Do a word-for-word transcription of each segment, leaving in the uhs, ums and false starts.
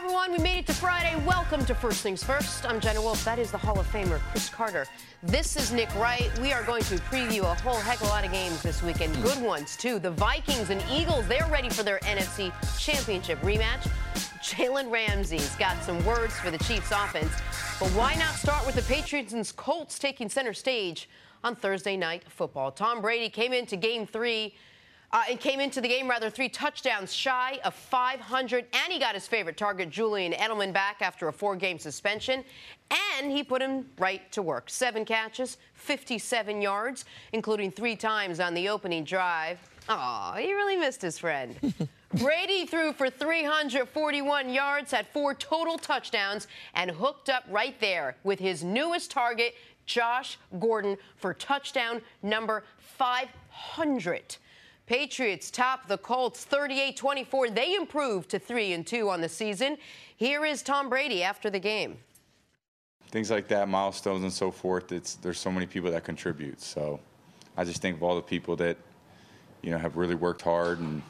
everyone. We made it to Friday. Welcome to First Things First. I'm Jenna Wolf. That is the Hall of Famer, Chris Carter. This is Nick Wright. We are going to preview a whole heck of a lot of games this weekend. Good ones, too. The Vikings and Eagles, they're ready for their N F C Championship rematch. Jalen Ramsey's got some words for the Chiefs offense. But why not start with the Patriots and Colts taking center stage on Thursday Night Football? Tom Brady came into game three. Uh, it came into the game, rather, three touchdowns shy of five hundred, and he got his favorite target, Julian Edelman, back after a four-game suspension, and he put him right to work. Seven catches, fifty-seven yards, including three times on the opening drive. Aw, he really missed his friend. Brady threw for three hundred forty-one yards, had four total touchdowns, and hooked up right there with his newest target, Josh Gordon, for touchdown number five hundred. Patriots top the Colts thirty-eight twenty-four. They improved to three and two on the season. Here is Tom Brady after the game. Things like that, milestones and so forth, it's, there's so many people that contribute. So I just think of all the people that, you know, have really worked hard. And,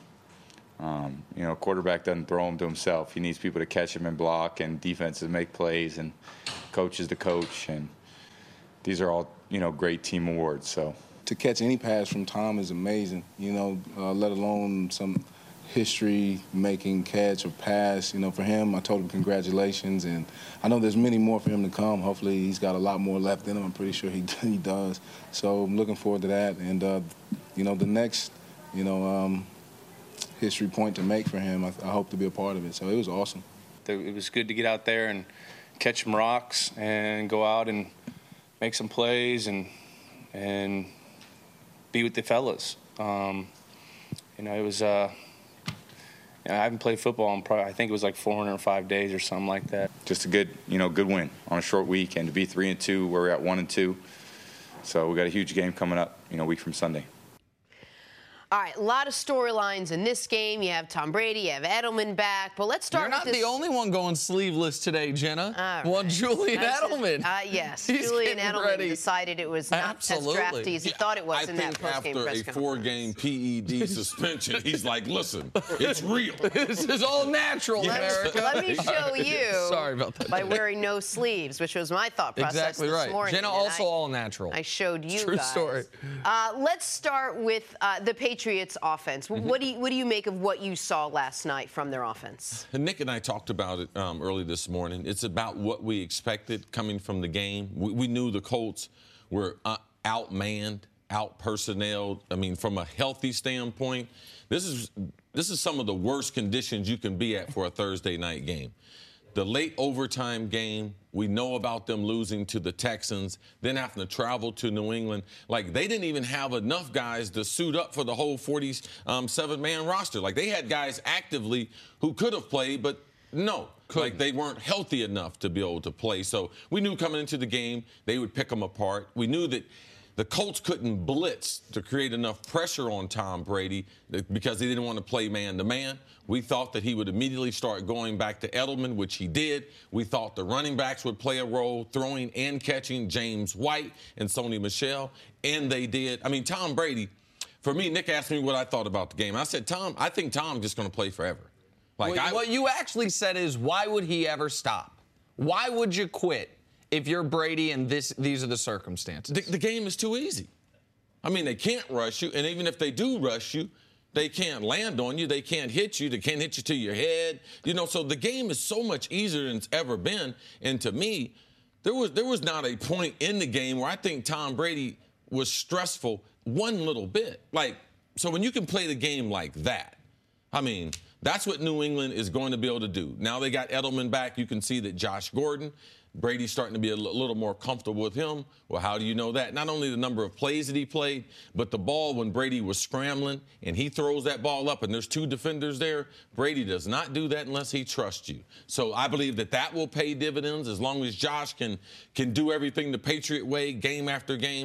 um, you know, a quarterback doesn't throw him to himself. He needs people to catch him and block, and defenses make plays, and coach is the coach. And these are all, you know, great team awards. So. To catch any pass from Tom is amazing, you know, uh, let alone some history-making catch or pass. You know, for him, I told him congratulations, and I know there's many more for him to come. Hopefully he's got a lot more left in him. I'm pretty sure he, he does. So I'm looking forward to that. And, uh, you know, the next, you know, um, history point to make for him, I, I hope to be a part of it. So it was awesome. It was good to get out there and catch some rocks and go out and make some plays and and – be with the fellas. Um, you know, it was, uh, you know, I haven't played football in probably, I think it was like four hundred five days or something like that. Just a good, you know, good win on a short week, and to be three and two, where we're at one and two. So we got a huge game coming up, you know, a week from Sunday. All right, a lot of storylines in this game. You have Tom Brady, you have Edelman back. But let's start You're not with this. the only one going sleeveless today, Jenna. All right. Well, Julian That's Edelman. Uh, yes, He's Julian Edelman ready. decided it was not Absolutely. as drafty as he Yeah, thought it was I in that think post-game after press a conference. four-game P E D suspension, he's like, listen, it's real. This is all natural, Yes. America. Let me show you Sorry about that. by wearing no sleeves, which was my thought process Exactly this right. morning. Jenna and also I, all natural. I showed you True guys. story. Uh, let's start with uh, the Patriots offense. Mm-hmm. What do you what do you make of what you saw last night from their offense? And Nick and I talked about it um, early this morning. It's about what we expected coming from the game. We, we knew the Colts were uh, outmanned, out-personneled. I mean, from a healthy standpoint, this is this is some of the worst conditions you can be at for a Thursday night game. The late overtime game, we know about them losing to the Texans, then having to travel to New England. Like, they didn't even have enough guys to suit up for the whole forty-seven man roster. Like, they had guys actively who could have played, but no. Couldn't. Like, they weren't healthy enough to be able to play. So we knew coming into the game they would pick them apart. We knew that the Colts couldn't blitz to create enough pressure on Tom Brady because they didn't want to play man-to-man. We thought that he would immediately start going back to Edelman, which he did. We thought the running backs would play a role, throwing and catching James White and Sony Michel, and they did. I mean, Tom Brady, for me, Nick asked me what I thought about the game. I said, Tom, I think Tom's just going to play forever. Like what, I, what you actually said is, why would he ever stop? Why would you quit if you're Brady and this these are the circumstances? The, the game is too easy. I mean, they can't rush you, and even if they do rush you, they can't land on you. They can't hit you. They can't hit you to your head. You know, so the game is so much easier than it's ever been. And to me, there was there was not a point in the game where I think Tom Brady was stressful one little bit. Like, so when you can play the game like that, I mean, that's what New England is going to be able to do. Now they got Edelman back. You can see that Josh Gordon, Brady's starting to be a little more comfortable with him. Well, how do you know that? Not only the number of plays that he played, but the ball when Brady was scrambling and he throws that ball up and there's two defenders there, Brady does not do that unless he trusts you. So I believe that that will pay dividends as long as Josh can, can do everything the Patriot way game after game.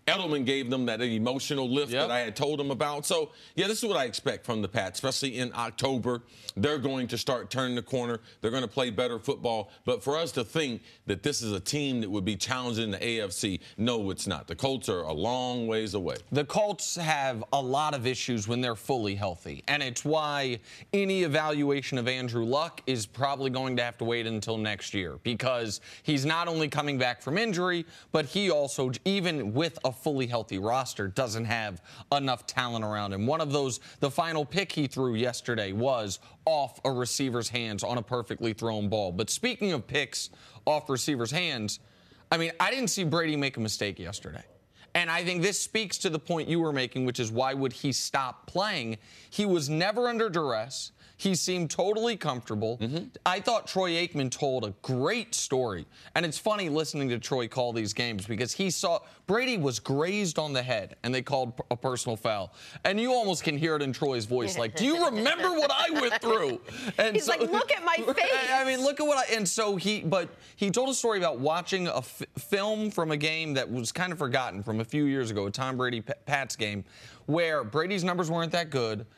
Edelman gave them that emotional lift Yep. that I had told them about. So, yeah, this is what I expect from the Pats, especially in October. They're going to start turning the corner. They're going to play better football. But for us to think that this is a team that would be challenging the A F C, no, it's not. The Colts are a long ways away. The Colts have a lot of issues when they're fully healthy, and it's why any evaluation of Andrew Luck is probably going to have to wait until next year, because he's not only coming back from injury, but he also, even with a fully healthy roster, doesn't have enough talent around him. One of those, the final pick he threw yesterday was off a receiver's hands on a perfectly thrown ball. But speaking of picks off receivers' hands, I mean, I didn't see Brady make a mistake yesterday. And I think this speaks to the point you were making, which is why would he stop playing? He was never under duress. He seemed totally comfortable. Mm-hmm. I thought Troy Aikman told a great story. And it's funny listening to Troy call these games because he saw Brady was grazed on the head and they called a personal foul. And you almost can hear it in Troy's voice, like, do you remember what I went through? And He's so, like, look at my face. I mean, look at what I, and so he, but he told a story about watching a f- film from a game that was kind of forgotten from a few years ago, a Tom Brady-Pats game, where Brady's numbers weren't that good.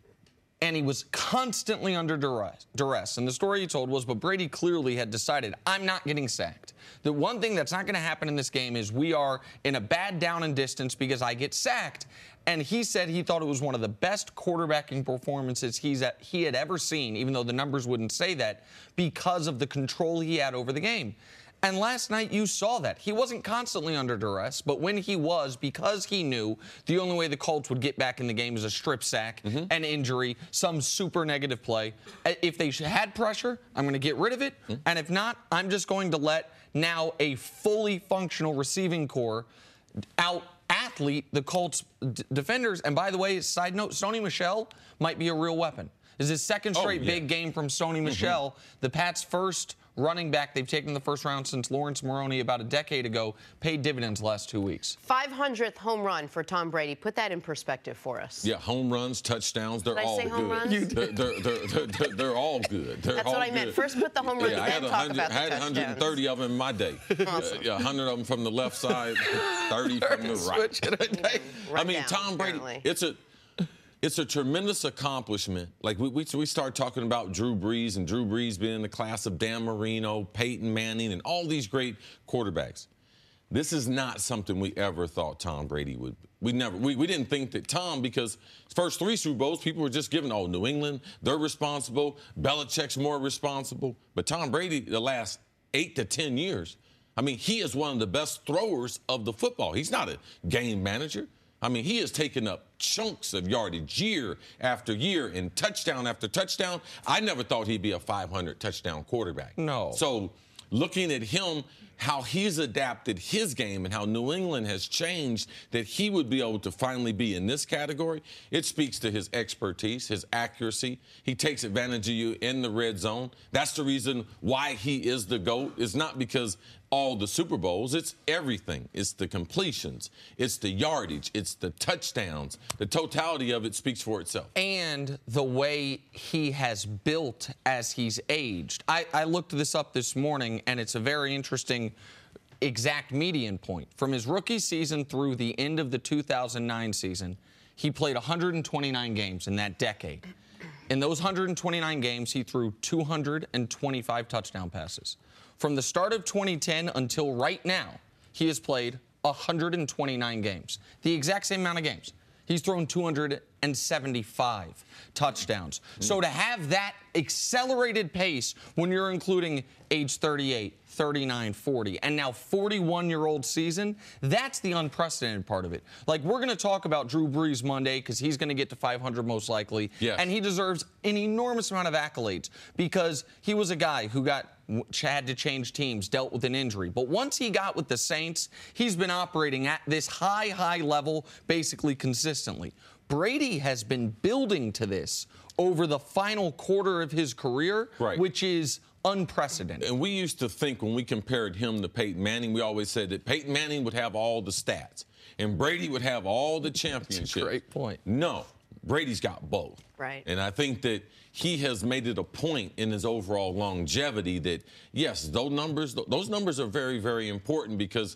And he was constantly under duress, duress. And the story he told was, but Brady clearly had decided, I'm not getting sacked. The one thing that's not going to happen in this game is we are in a bad down and distance because I get sacked. And he said he thought it was one of the best quarterbacking performances he's at, he had ever seen, even though the numbers wouldn't say that, because of the control he had over the game. And last night you saw that. He wasn't constantly under duress, but when he was, because he knew the only way the Colts would get back in the game is a strip sack, mm-hmm. an injury, some super negative play. If they had pressure, I'm going to get rid of it. Mm-hmm. And if not, I'm just going to let now a fully functional receiving core out athlete the Colts d- defenders. And by the way, side note, Sony Michel might be a real weapon. This is his second straight oh, yeah. big game from Sony Michel, mm-hmm. the Pats' first running back they've taken in the first round since Lawrence Maroney about a decade ago, paid dividends the last two weeks. five hundredth home run for Tom Brady. Put that in perspective for us. Yeah, home runs, touchdowns, they're did all I say good. Home runs? They're, they're, they're, they're, they're all good. They're That's all what I good. meant. First put the home runs, yeah, then talk about the I had touchdowns. one hundred thirty of them in my day. Awesome. Uh, yeah, one hundred of them from the left side, thirty from the right. right I mean, down, Tom Brady, apparently. it's a... It's a tremendous accomplishment. Like, we, we, we start talking about Drew Brees and Drew Brees being in the class of Dan Marino, Peyton Manning, and all these great quarterbacks. This is not something we ever thought Tom Brady would. We never. We, we didn't think that Tom, because his first three Super Bowls, people were just giving, oh, New England, they're responsible. Belichick's more responsible. But Tom Brady, the last eight to ten years, I mean, he is one of the best throwers of the football. He's not a game manager. I mean, he has taken up chunks of yardage year after year and touchdown after touchdown. I never thought he'd be a five hundred touchdown quarterback. No. So looking at him, how he's adapted his game and how New England has changed, that he would be able to finally be in this category, it speaks to his expertise, his accuracy. He takes advantage of you in the red zone. That's the reason why he is the GOAT. It's not because all the Super Bowls, it's everything. It's the completions, it's the yardage, it's the touchdowns. The totality of it speaks for itself. And the way he has built as he's aged. I, I looked this up this morning, and it's a very interesting exact median point. From his rookie season through the end of the two thousand nine season, he played one hundred twenty-nine games in that decade. In those one hundred twenty-nine games, he threw two hundred twenty-five touchdown passes. From the start of twenty ten until right now, he has played one hundred twenty-nine games. The exact same amount of games. He's thrown two hundred seventy-five touchdowns. Mm. So to have that accelerated pace when you're including age thirty-eight, thirty-nine, forty, and now forty-one-year-old season, that's the unprecedented part of it. Like, we're going to talk about Drew Brees Monday because he's going to get to five hundred most likely. Yes. And he deserves an enormous amount of accolades because he was a guy who got had to change teams, dealt with an injury. But once he got with the Saints, he's been operating at this high, high level basically consistently. Brady has been building to this over the final quarter of his career, right. which is unprecedented. And we used to think when we compared him to Peyton Manning, we always said that Peyton Manning would have all the stats and Brady would have all the championships. That's a great point. No, Brady's got both. Right. And I think that he has made it a point in his overall longevity that, yes, those numbers, those numbers are very, very important because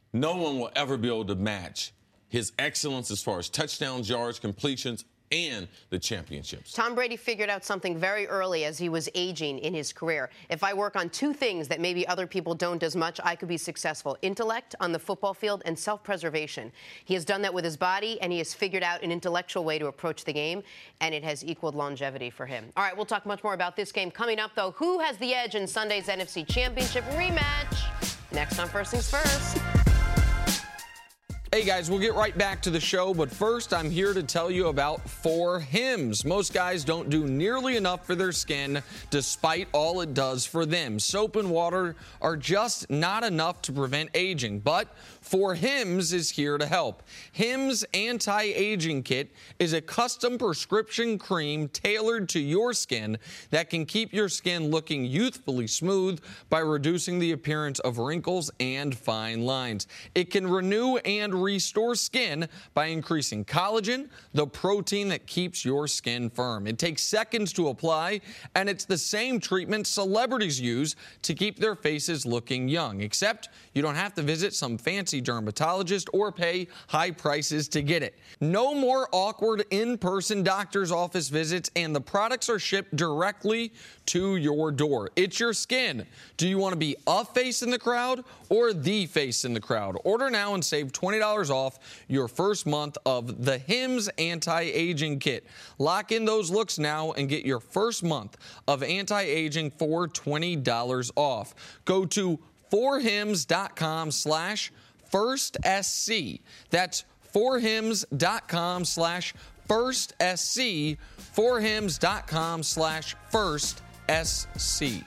no one will ever be able to match his excellence as far as touchdowns, yards, completions, and the championships. Tom Brady figured out something very early as he was aging in his career. If I work on two things that maybe other people don't as much, I could be successful. Intellect on the football field and self-preservation. He has done that with his body, and he has figured out an intellectual way to approach the game, and it has equaled longevity for him. All right, we'll talk much more about this game coming up, though. Who has the edge in Sunday's N F C Championship rematch? Next on First Things First. Hey guys, we'll get right back to the show, but first I'm here to tell you about four Hims. Most guys don't do nearly enough for their skin despite all it does for them. Soap and water are just not enough to prevent aging, but four Hims is here to help. Hims Anti-Aging Kit is a custom prescription cream tailored to your skin that can keep your skin looking youthfully smooth by reducing the appearance of wrinkles and fine lines. It can renew and restore skin by increasing collagen, the protein that keeps your skin firm. It takes seconds to apply, and it's the same treatment celebrities use to keep their faces looking young, except you don't have to visit some fancy dermatologist or pay high prices to get it. No more awkward in-person doctor's office visits, and the products are shipped directly to your door. It's your skin. Do you want to be a face in the crowd or the face in the crowd? Order now and save twenty dollars off your first month of the Hims Anti-Aging Kit. Lock in those looks now and get your first month of anti-aging for twenty dollars off. Go to four hims dot com slash first S C. That's four hims dot com slash first S C. four hims dot com slash first S C.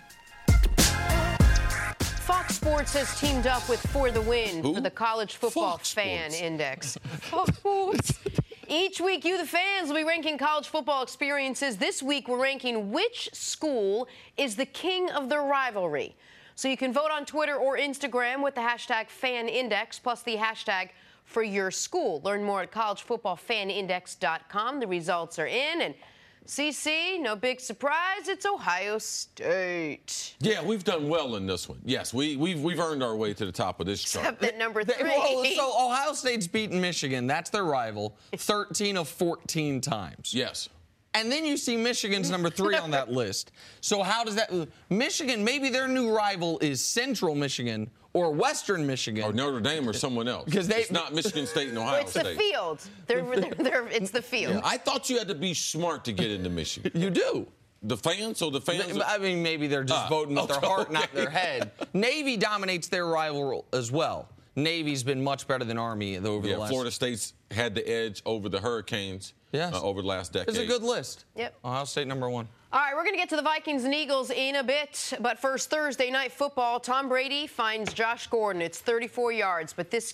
Fox Sports has teamed up with For the Win Who? for the College Football Fox Fan Sports. Index. Fox Sports. Each week, you, the fans, will be ranking college football experiences. This week, we're ranking which school is the king of their rivalry. So you can vote on Twitter or Instagram with the hashtag FanIndex plus the hashtag for your school. Learn more at college football fan index dot com. The results are in, and C C, no big surprise, it's Ohio State. Yeah, we've done well in this one. Yes, we, we've we've earned our way to the top of this chart. Except at number They- three. well, so Ohio State's beaten Michigan. That's their rival, thirteen of fourteen times. Yes. And then you see Michigan's number three on that list. So how does that... Michigan, maybe their new rival is Central Michigan or Western Michigan. Or Notre Dame or someone else. Because they- it's not Michigan State and Ohio It's State. the field. They're, they're, they're, it's the field. Yeah, I thought you had to be smart to get into Michigan. You do. The fans, so the fans. I mean, maybe they're just Ah, voting with their okay, heart, not okay. their head. Navy dominates their rival as well. Navy's been much better than Army over yeah, the last... Florida State's had the edge over the Hurricanes Yes. uh, over the last decade. It's a good list. Yep. Ohio State number one. All right, we're going to get to the Vikings and Eagles in a bit. But first, Thursday night football, Tom Brady finds Josh Gordon. It's thirty-four yards, but this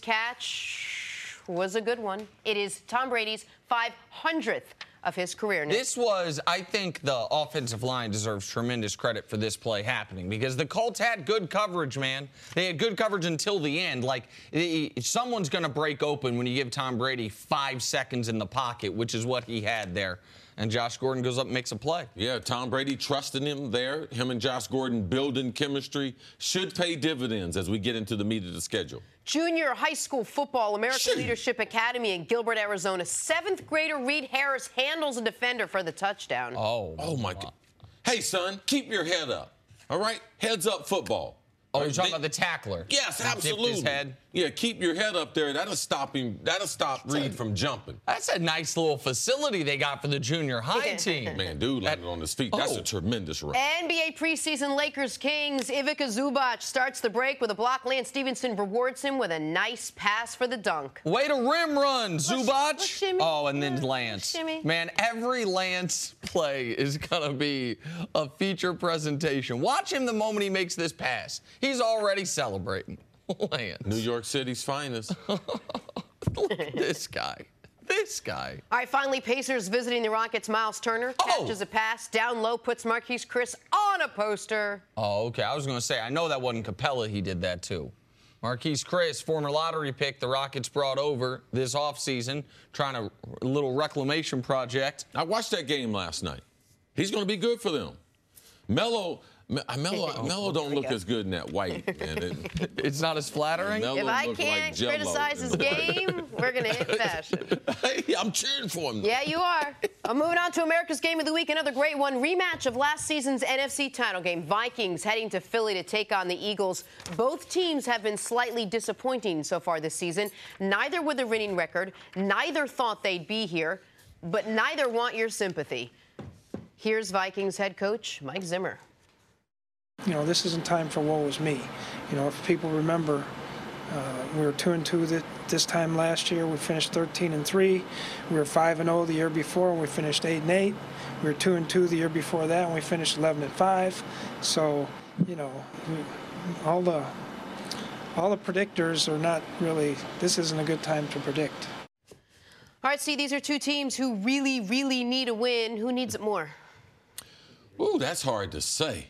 catch was a good one. It is Tom Brady's five hundredth of his career. Nick. This was, I think the offensive line deserves tremendous credit for this play happening because the Colts had good coverage, man. They had good coverage until the end. Like, i- i- someone's going to break open when you give Tom Brady five seconds in the pocket, which is what he had there. And Josh Gordon goes up and makes a play. Yeah, Tom Brady trusting him there. Him and Josh Gordon building chemistry should pay dividends as we get into the meat of the schedule. Junior high school football, American Shit. Leadership Academy in Gilbert, Arizona. Seventh grader Reed Harris handles a defender for the touchdown. Oh. Oh, my God. Hey, son, keep your head up. All right? Heads up football. Oh, All you're right? talking They- about the tackler. Yes, He dipped absolutely. his head. Yeah, keep your head up there. That'll stop him. That'll stop Reed from jumping. That's a nice little facility they got for the junior high team. Man, dude landed on his feet. That's Oh. a tremendous run. N B A preseason Lakers Kings. Ivica Zubac starts the break with a block. Lance Stevenson rewards him with a nice pass for the dunk. Way to rim run, Zubac. little shimmy. Oh, and then Lance. Shimmy. Man, every Lance play is going to be a feature presentation. Watch him the moment he makes this pass. He's already celebrating. Lance. New York City's finest. This guy. This guy. All right, finally, Pacers visiting the Rockets. Miles Turner Oh. catches a pass down low, puts Marquise Chris on a poster. Oh, okay. I was going to say, I know that wasn't Capella. He did that, too. Marquise Chris, former lottery pick, the Rockets brought over this offseason, trying a little reclamation project. I watched that game last night. He's going to be good for them. Melo, Melo, Melo don't look as good in that white. Man. It, it's not as flattering? Melo if I look can't like criticize his game, we're going to hit fashion. Hey, I'm cheering for him. Though. Yeah, you are. I'm moving on to America's Game of the Week. Another great one. Rematch of last season's N F C title game. Vikings heading to Philly to take on the Eagles. Both teams have been slightly disappointing so far this season. Neither with a winning record. Neither thought they'd be here. But neither want your sympathy. Here's Vikings head coach Mike Zimmer. You know, this isn't time for woe is me. You know, if people remember, uh, we were two and two this time last year. We finished thirteen and three. We were five and zero the year before, and we finished eight and eight. We were two and two the year before that, and we finished eleven and five. So, you know, we, all the all the predictors are not really. This isn't a good time to predict. All right, see, these are two teams who really, really need a win. Who needs it more? Ooh, that's hard to say.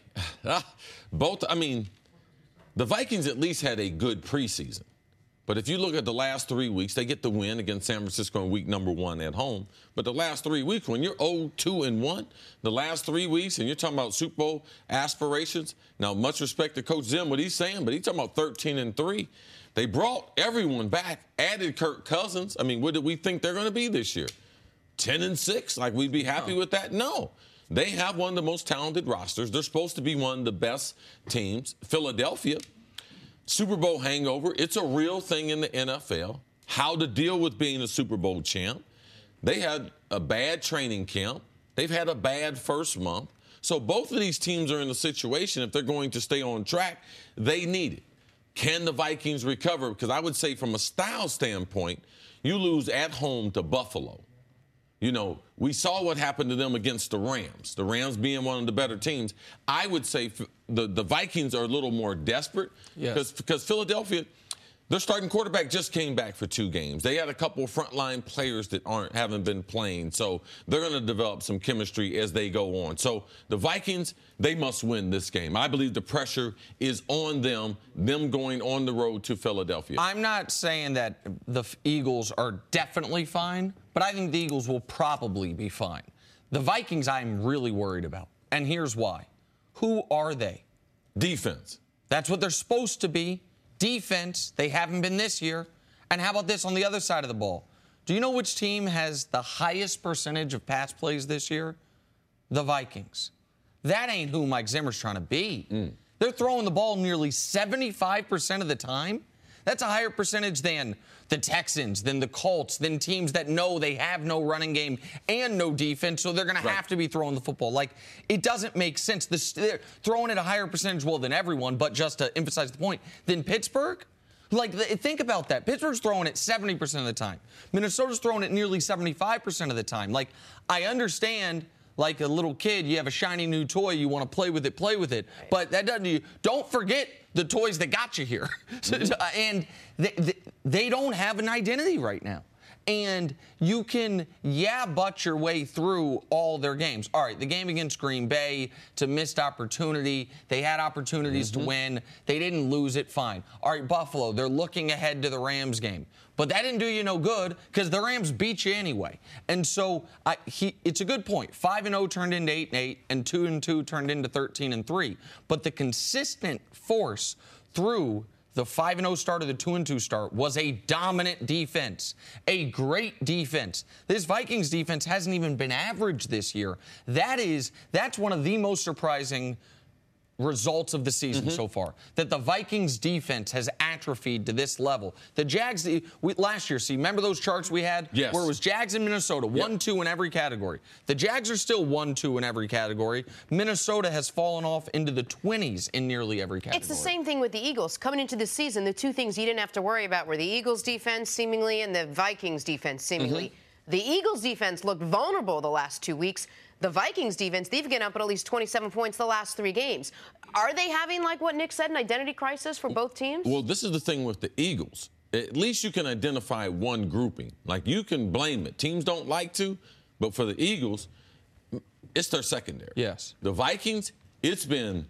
Both, I mean, the Vikings at least had a good preseason. But if you look at the last three weeks, they get the win against San Francisco in week number one at home. But the last three weeks, when you're oh two and one, the last three weeks, and you're talking about Super Bowl aspirations, now, much respect to Coach Zim, what he's saying, but he's talking about thirteen and three. They brought everyone back, added Kirk Cousins. I mean, what do we think they're going to be this year? ten and six? Like, we'd be happy with that? No. They have one of the most talented rosters. They're supposed to be one of the best teams. Philadelphia, Super Bowl hangover. It's a real thing in the N F L. How to deal with being a Super Bowl champ. They had a bad training camp. They've had a bad first month. So both of these teams are in a situation, if they're going to stay on track, they need it. Can the Vikings recover? Because I would say from a style standpoint, you lose at home to Buffalo. You know, we saw what happened to them against the Rams, the Rams being one of the better teams. I would say the, the Vikings are a little more desperate yes. because Philadelphia, their starting quarterback just came back for two games. They had a couple of frontline players that aren't haven't been playing, so they're going to develop some chemistry as they go on. So the Vikings, they must win this game. I believe the pressure is on them, them going on the road to Philadelphia. I'm not saying that the Eagles are definitely fine, but I think the Eagles will probably be fine. The Vikings I'm really worried about, and here's why. Who are they? Defense. That's what they're supposed to be. Defense, they haven't been this year. And how about this on the other side of the ball? Do you know which team has the highest percentage of pass plays this year? The Vikings. That ain't who Mike Zimmer's trying to be. Mm. They're throwing the ball nearly seventy-five percent of the time. That's a higher percentage than the Texans, than the Colts, than teams that know they have no running game and no defense, so they're going right. to have to be throwing the football. Like, it doesn't make sense. This, they're throwing at a higher percentage, well, than everyone, but just to emphasize the point, than Pittsburgh? Like, think about that. Pittsburgh's throwing it seventy percent of the time. Minnesota's throwing it nearly seventy-five percent of the time. Like, I understand, like a little kid, you have a shiny new toy, you want to play with it, play with it. But that doesn't, you don't forget the toys that got you here. Mm-hmm. And they, they, they don't have an identity right now. And you can, yeah, butt your way through all their games. All right, the game against Green Bay, it's a missed opportunity. They had opportunities mm-hmm. to win. They didn't lose it, fine. All right, Buffalo, they're looking ahead to the Rams game. But that didn't do you no good because the Rams beat you anyway. And so I, he, it's a good point. five and oh turned into eight and eight, and two and two turned into thirteen and three. But the consistent force through the five and oh start or the two and two start was a dominant defense, a great defense. This Vikings defense hasn't even been average this year. That is, that's one of the most surprising results of the season mm-hmm. so far, that the Vikings defense has atrophied to this level. The Jags, we, last year, see, remember those charts we had? Yes. Where it was Jags in Minnesota, yep. one two in every category. The Jags are still one two in every category. Minnesota has fallen off into the twenties in nearly every category. It's the same thing with the Eagles. Coming into the season, the two things you didn't have to worry about were the Eagles defense, seemingly, and the Vikings defense, seemingly. Mm-hmm. The Eagles defense looked vulnerable the last two weeks. The Vikings defense, they've given up at least twenty-seven points the last three games. Are they having, like what Nick said, an identity crisis for both teams? Well, this is the thing with the Eagles. At least you can identify one grouping. Like, you can blame it. Teams don't like to, but for the Eagles, it's their secondary. Yes. The Vikings, it's been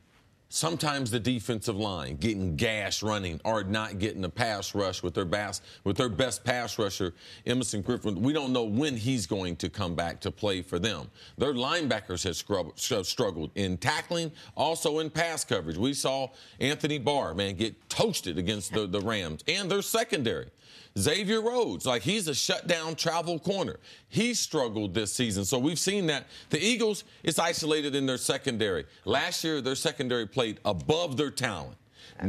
sometimes the defensive line getting gas running or not getting a pass rush with their best, with their best pass rusher, Emerson Griffin. We don't know when he's going to come back to play for them. Their linebackers have scrub, struggled in tackling, also in pass coverage. We saw Anthony Barr, man, get toasted against the, the Rams. And their secondary. Xavier Rhodes, like he's a shutdown travel corner. He struggled this season. So we've seen that. The Eagles, it's isolated in their secondary. Last year, their secondary played above their talent.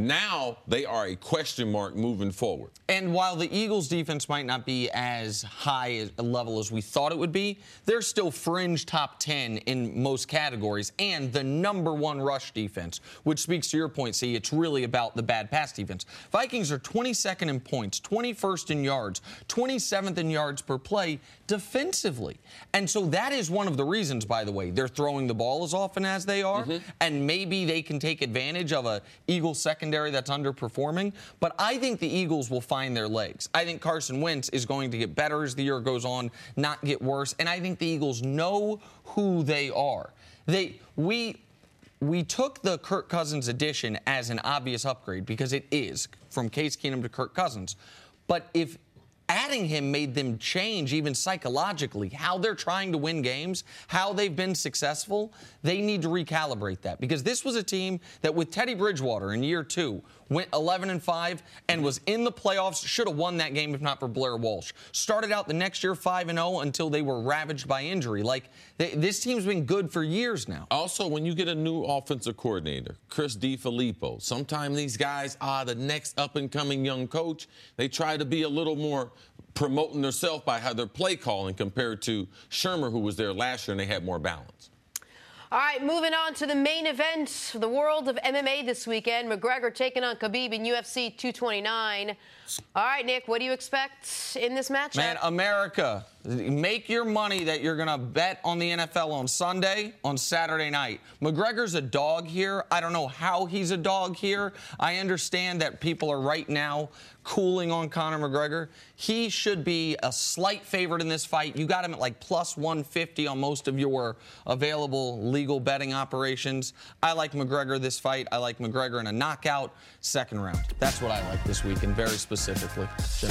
Now they are a question mark moving forward. And while the Eagles' defense might not be as high a level as we thought it would be, they're still fringe top ten in most categories and the number one rush defense, which speaks to your point, see, it's really about the bad pass defense. Vikings are twenty-second in points, twenty-first in yards, twenty-seventh in yards per play defensively. And so that is one of the reasons, by the way, they're throwing the ball as often as they are, mm-hmm. and maybe they can take advantage of a Eagles secondary that's underperforming. But I think the Eagles will find their legs. I think Carson Wentz is going to get better as the year goes on, not get worse. And I think the Eagles know who they are. They we we took the Kirk Cousins addition as an obvious upgrade because it is from Case Keenum to Kirk Cousins. But if adding him made them change even psychologically how they're trying to win games, how they've been successful, they need to recalibrate that. Because this was a team that with Teddy Bridgewater in year two went eleven and five and was in the playoffs, should have won that game if not for Blair Walsh. Started out the next year five and oh until they were ravaged by injury. Like, they, this team's been good for years now. Also, when you get a new offensive coordinator, Chris DiFilippo, sometimes these guys are the next up-and-coming young coach. They try to be a little more promoting themselves by how they're play calling compared to Shermer, who was there last year, and they had more balance. All right, moving on to the main event, the world of M M A this weekend. McGregor taking on Khabib in U F C two twenty-nine. All right, Nick, what do you expect in this matchup? Man, America, make your money that you're going to bet on the N F L on Sunday, on Saturday night. McGregor's a dog here. I don't know how he's a dog here. I understand that people are right now cooling on Conor McGregor. He should be a slight favorite in this fight. You got him at like plus one fifty on most of your available legal betting operations. I like McGregor this fight. I like McGregor in a knockout second round. That's what I like this weekend, very specifically. Jim.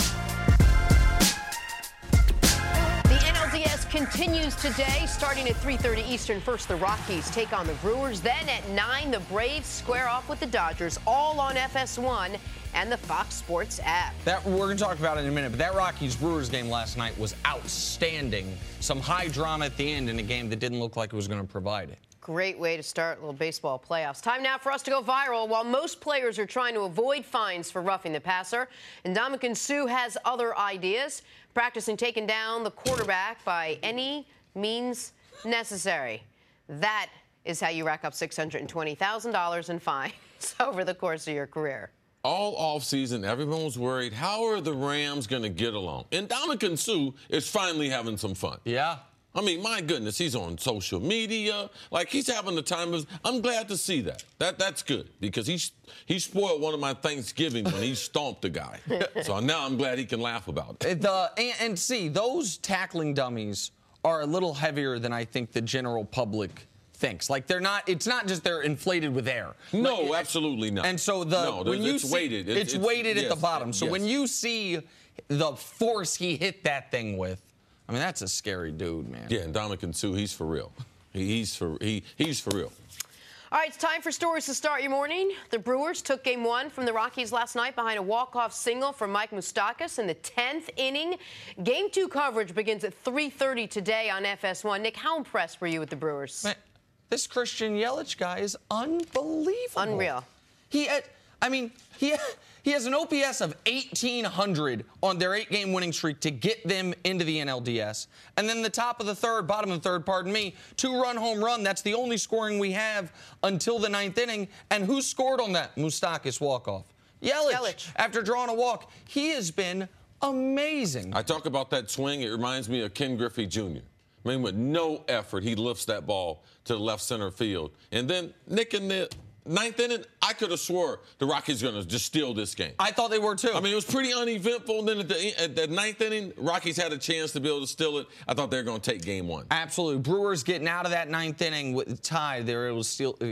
The N L D S continues today, starting at three thirty Eastern. First, the Rockies take on the Brewers. Then at nine, the Braves square off with the Dodgers, all on F S one and the Fox Sports app. That we're going to talk about it in a minute, but that Rockies-Brewers game last night was outstanding. Some high drama at the end in a game that didn't look like it was going to provide it. Great way to start a little baseball playoffs. Time now for us to go viral. While most players are trying to avoid fines for roughing the passer, Ndamukong Suh has other ideas, practicing taking down the quarterback by any means necessary. That is how you rack up six hundred twenty thousand dollars in fines over the course of your career. All offseason, everyone was worried, how are the Rams going to get along? And Ndamukong Suh is finally having some fun. Yeah. I mean, my goodness, he's on social media. Like, he's having the time of his... I'm glad to see that. That That's good, because he, he spoiled one of my Thanksgiving when he stomped a guy. So now I'm glad he can laugh about it. The, and, and see, those tackling dummies are a little heavier than I think the general public thinks. Like, they're not, it's not just they're inflated with air. No, like, absolutely not. And so the, no, when you it's see, weighted. It's, it's weighted yes, at the bottom. So yes. when you see the force he hit that thing with, I mean, that's a scary dude, man. Yeah, and Ndamukong Suh, he's for real. He's for, he, he's for real. All right, it's time for stories to start your morning. The Brewers took game one from the Rockies last night behind a walk-off single from Mike Moustakas in the tenth inning. Game two coverage begins at three thirty today on F S one. Nick, how impressed were you with the Brewers? Man, this Christian Yelich guy is unbelievable. Unreal. He, had, I mean, he, he has an O P S of eighteen hundred on their eight-game winning streak to get them into the N L D S. And then the top of the third, bottom of the third, pardon me, two-run home run. That's the only scoring we have until the ninth inning. And who scored on that Moustakas walk-off? Yelich. Yelich. After drawing a walk. He has been amazing. I talk about that swing. It reminds me of Ken Griffey Junior I mean, with no effort, he lifts that ball to the left center field. And then Nick in the ninth inning, I could have swore the Rockies were going to just steal this game. I thought they were, too. I mean, it was pretty uneventful. And then at the, at the ninth inning, Rockies had a chance to be able to steal it. I thought they were going to take game one. Absolutely. Brewers getting out of that ninth inning with tied. They were able to steal, uh,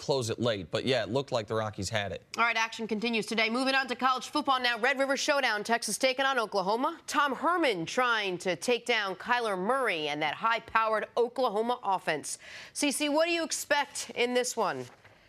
close it late. But, yeah, it looked like the Rockies had it. All right, action continues today. Moving on to college football now. Red River Showdown, Texas taking on Oklahoma. Tom Herman trying to take down Kyler Murray and that high-powered Oklahoma offense. Cece, what do you expect in this one?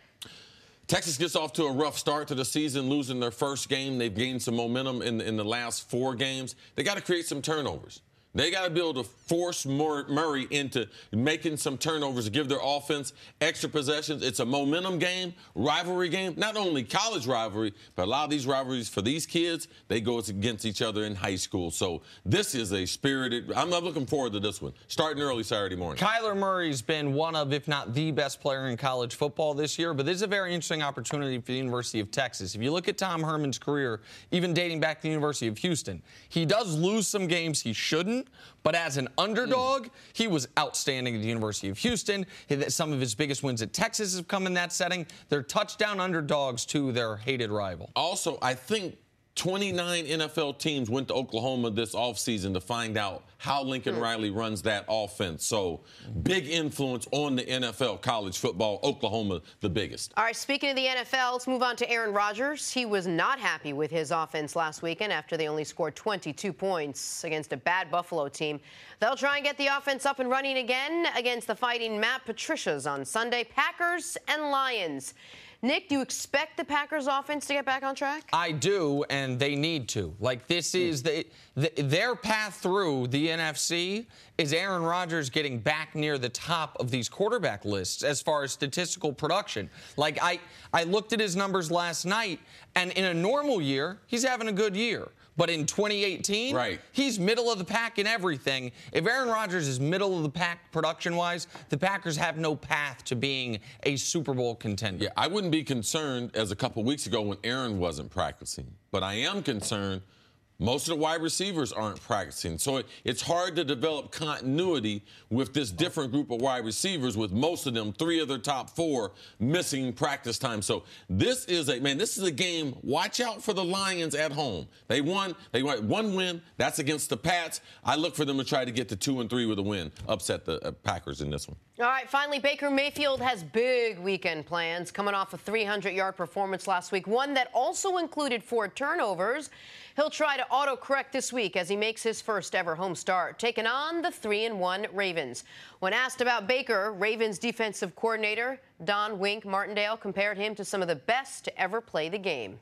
Texas gets off to a rough start to the season, losing their first game. They've gained some momentum in, in the last four games. They got to create some turnovers. They got to be able to force Murray into making some turnovers to give their offense extra possessions. It's a momentum game, rivalry game, not only college rivalry, but a lot of these rivalries for these kids, they go against each other in high school. So this is a spirited – I'm not looking forward to this one, starting early Saturday morning. Kyler Murray's been one of, if not the best player in college football this year, but this is a very interesting opportunity for the University of Texas. If you look at Tom Herman's career, even dating back to the University of Houston, he does lose some games he shouldn't. But as an underdog, he was outstanding at the University of Houston. Some of his biggest wins at Texas have come in that setting. They're touchdown underdogs to their hated rival. Also, I think twenty-nine N F L teams went to Oklahoma this offseason to find out how Lincoln Riley runs that offense. So big influence on the N F L, college football, Oklahoma the biggest. All right, speaking of the N F L, let's move on to Aaron Rodgers. He was not happy with his offense last weekend after they only scored twenty-two points against a bad Buffalo team. They'll try and get the offense up and running again against the Fighting Matt Patricias on Sunday. Packers and Lions. Nick, do you expect the Packers offense to get back on track? I do, and they need to. Like, this is the, the their path through the N F C is Aaron Rodgers getting back near the top of these quarterback lists as far as statistical production. Like, I, I looked at his numbers last night, and in a normal year, he's having a good year. But in twenty eighteen, right. he's middle of the pack in everything. If Aaron Rodgers is middle of the pack production-wise, the Packers have no path to being a Super Bowl contender. Yeah, I wouldn't be concerned as a couple weeks ago when Aaron wasn't practicing. But I am concerned most of the wide receivers aren't practicing. So it, it's hard to develop continuity with this different group of wide receivers with most of them, three of their top four, missing practice time. So this is a, man, this is a game. Watch out for the Lions at home. They won. They won one win. That's against the Pats. I look for them to try to get to two and three with a win, upset the uh, Packers in this one. All right, finally, Baker Mayfield has big weekend plans coming off a three hundred yard performance last week, one that also included four turnovers. He'll try to autocorrect this week as he makes his first ever home start, taking on the three and one Ravens. When asked about Baker, Ravens defensive coordinator Don Wink Martindale compared him to some of the best to ever play the game.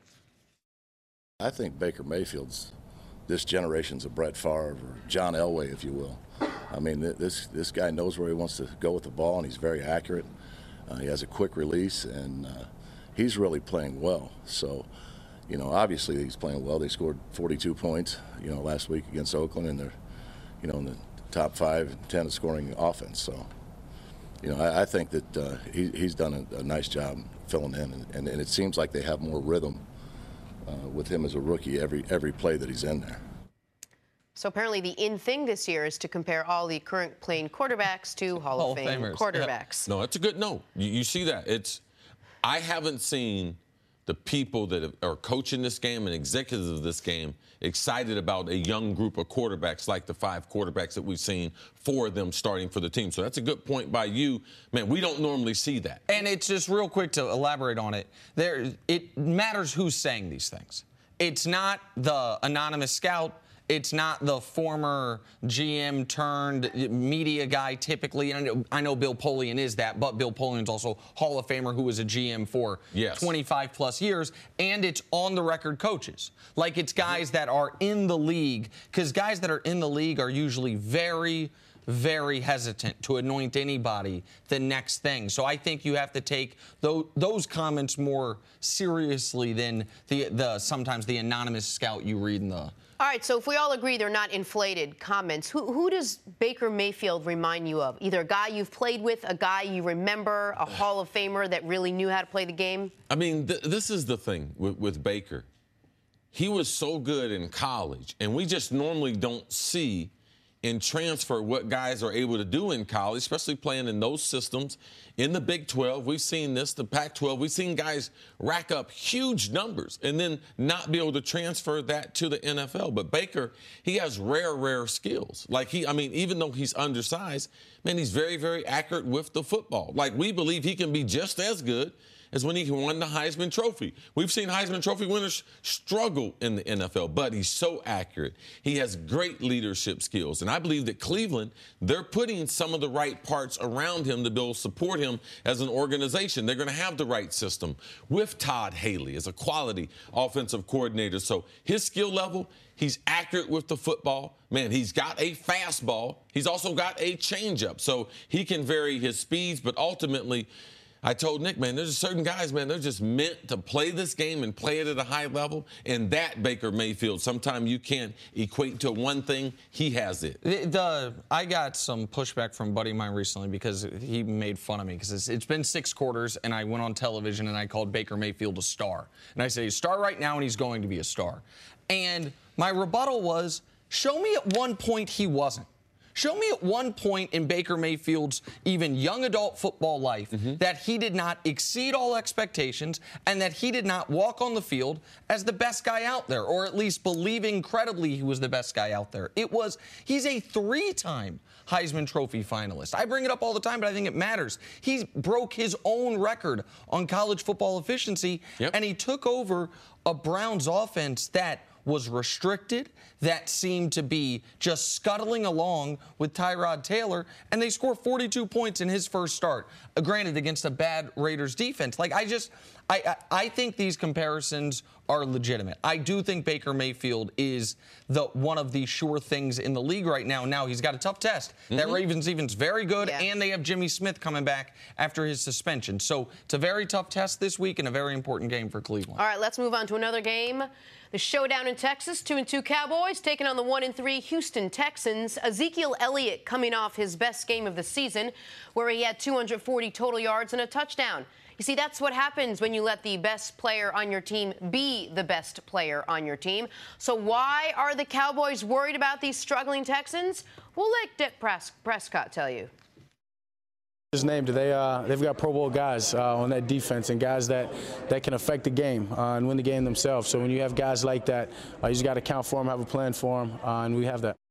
I think Baker Mayfield's this generation's a Brett Favre or John Elway, if you will. I mean, this this guy knows where he wants to go with the ball, and he's very accurate. Uh, he has a quick release, and uh, he's really playing well. So, you know, obviously he's playing well. They scored forty-two points, you know, last week against Oakland, and they're, you know, in the top five, ten scoring offense. So, you know, I, I think that uh, he, he's done a, a nice job filling in, and, and, and it seems like they have more rhythm uh, with him as a rookie every every play that he's in there. So apparently the in thing this year is to compare all the current playing quarterbacks to Hall, Hall of Fame Famers. quarterbacks. Yeah. No, it's a good no. You, you see that. It's I haven't seen the people that are coaching this game and executives of this game excited about a young group of quarterbacks like the five quarterbacks that we've seen, four of them starting for the team. So that's a good point by you. Man, we don't normally see that. And it's just real quick to elaborate on it. There, it matters who's saying these things. It's not the anonymous scout. It's not the former G M turned media guy typically. And I know, I know Bill Polian is that, but Bill Polian's also Hall of Famer who was a G M for yes. twenty-five plus years. And it's on the record coaches. Like it's guys that are in the league, because guys that are in the league are usually very, very hesitant to anoint anybody the next thing. So I think you have to take those, those comments more seriously than the, the sometimes the anonymous scout you read in the. All right, so if we all agree they're not inflated comments, who, who does Baker Mayfield remind you of? Either a guy you've played with, a guy you remember, a Hall of Famer that really knew how to play the game? I mean, th- this is the thing with, with Baker. He was so good in college, and we just normally don't see and transfer what guys are able to do in college, especially playing in those systems. In the Big twelve, we've seen this, the Pac twelve, we've seen guys rack up huge numbers and then not be able to transfer that to the N F L. But Baker, he has rare, rare skills. Like he, I mean, even though he's undersized, man, he's very, very accurate with the football. Like we believe he can be just as good as when he won the Heisman Trophy. We've seen Heisman Trophy winners struggle in the N F L, but he's so accurate. He has great leadership skills. And I believe that Cleveland, they're putting some of the right parts around him to be able to support him as an organization. They're going to have the right system with Todd Haley as a quality offensive coordinator. So his skill level, he's accurate with the football. Man, he's got a fastball. He's also got a changeup. So he can vary his speeds, but ultimately, I told Nick, man, there's certain guys, man, they're just meant to play this game and play it at a high level. And that Baker Mayfield, sometimes you can't equate to one thing. He has it. The, the I got some pushback from a buddy of mine recently because he made fun of me because it's, it's been six quarters and I went on television and I called Baker Mayfield a star. And I said, he's a star right now and he's going to be a star. And my rebuttal was, show me at one point he wasn't. Show me at one point in Baker Mayfield's even young adult football life mm-hmm. that he did not exceed all expectations and that he did not walk on the field as the best guy out there, or at least believe incredibly he was the best guy out there. It was, he's a three-time Heisman Trophy finalist. I bring it up all the time, but I think it matters. He broke his own record on college football efficiency, yep. and he took over a Browns offense that was restricted, that seemed to be just scuttling along with Tyrod Taylor, and they scored forty-two points in his first start, uh, granted against a bad Raiders defense. Like, I just, I, I, I think these comparisons are legitimate. I do think Baker Mayfield is the one of the sure things in the league right now. Now, he's got a tough test. Mm-hmm. That Ravens defense very good, yeah. and they have Jimmy Smith coming back after his suspension. So it's a very tough test this week and a very important game for Cleveland. All right, let's move on to another game. The showdown in Texas, two and two Cowboys taking on the one and three Houston Texans. Ezekiel Elliott coming off his best game of the season, where he had two hundred forty total yards and a touchdown. You see, that's what happens when you let the best player on your team be the best player on your team. So why are the Cowboys worried about these struggling Texans? We'll let Dak Pres- Prescott tell you. Just named it. They, uh, they've got Pro Bowl guys uh, on that defense and guys that, that can affect the game uh, and win the game themselves. So when you have guys like that, uh, you just got to count for them, have a plan for them, uh, and we have that.